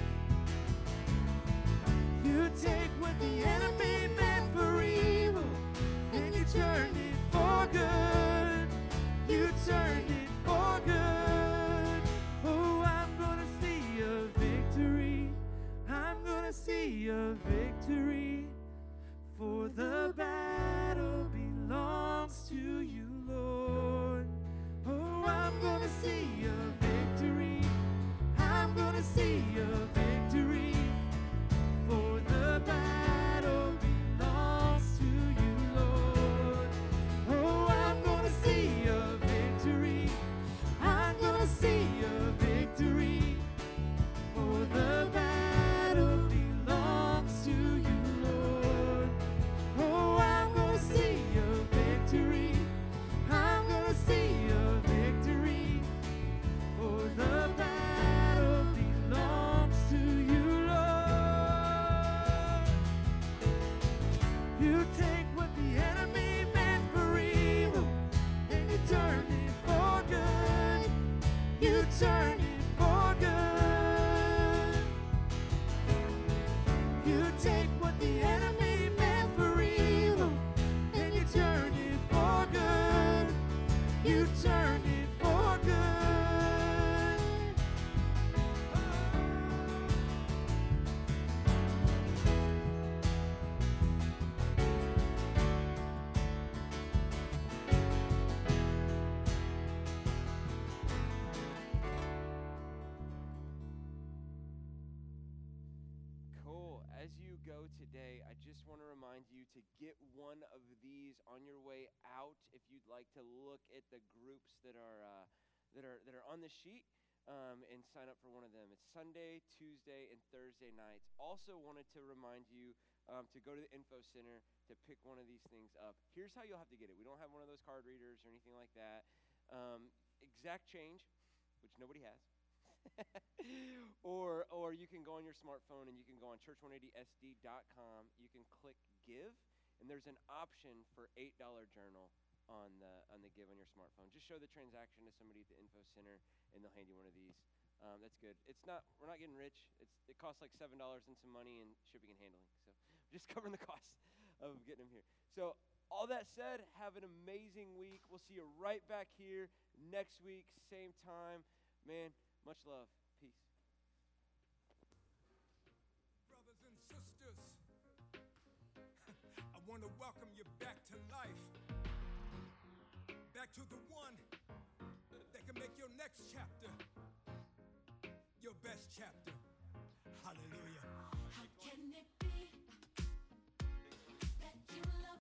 You take what the enemy meant for evil, and you turn it for good. You turn it for good. Oh, I'm gonna see a victory. I'm gonna see a victory. For the battle belongs to you, Lord. Oh, I'm gonna see a victory. I'm gonna see a victory. For the battle belongs to you, Lord. Oh, I'm gonna see a victory. I'm gonna see a victory. For the battle belongs to you, Lord. Oh, I'm gonna see a victory. I'm gonna see a victory. you turned it for good. Cool. As you go today, I just want to remind you to get one of these on your way out. If you'd like to look at the groups that are uh, that are that are on the sheet um, and sign up for one of them. It's Sunday, Tuesday, and Thursday nights. Also wanted to remind you um, to go to the info center to pick one of these things up. Here's how you'll have to get it. We don't have one of those card readers or anything like that. Um, exact change, which nobody has. or or you can go on your smartphone and you can go on church one eighty S D dot com. You can click give, and there's an option for eight dollar journal on the on the give on your smartphone. Just show the transaction to somebody at the info center, and they'll hand you one of these. Um, that's good. It's not we're not getting rich. It's it costs like seven dollars and some money and shipping and handling. So just covering the cost of getting them here. So all that said, have an amazing week. We'll see you right back here next week, same time. Man, much love. Peace. Brothers and sisters, I want to welcome you back to life. Back to the one that can make your next chapter your best chapter. Hallelujah.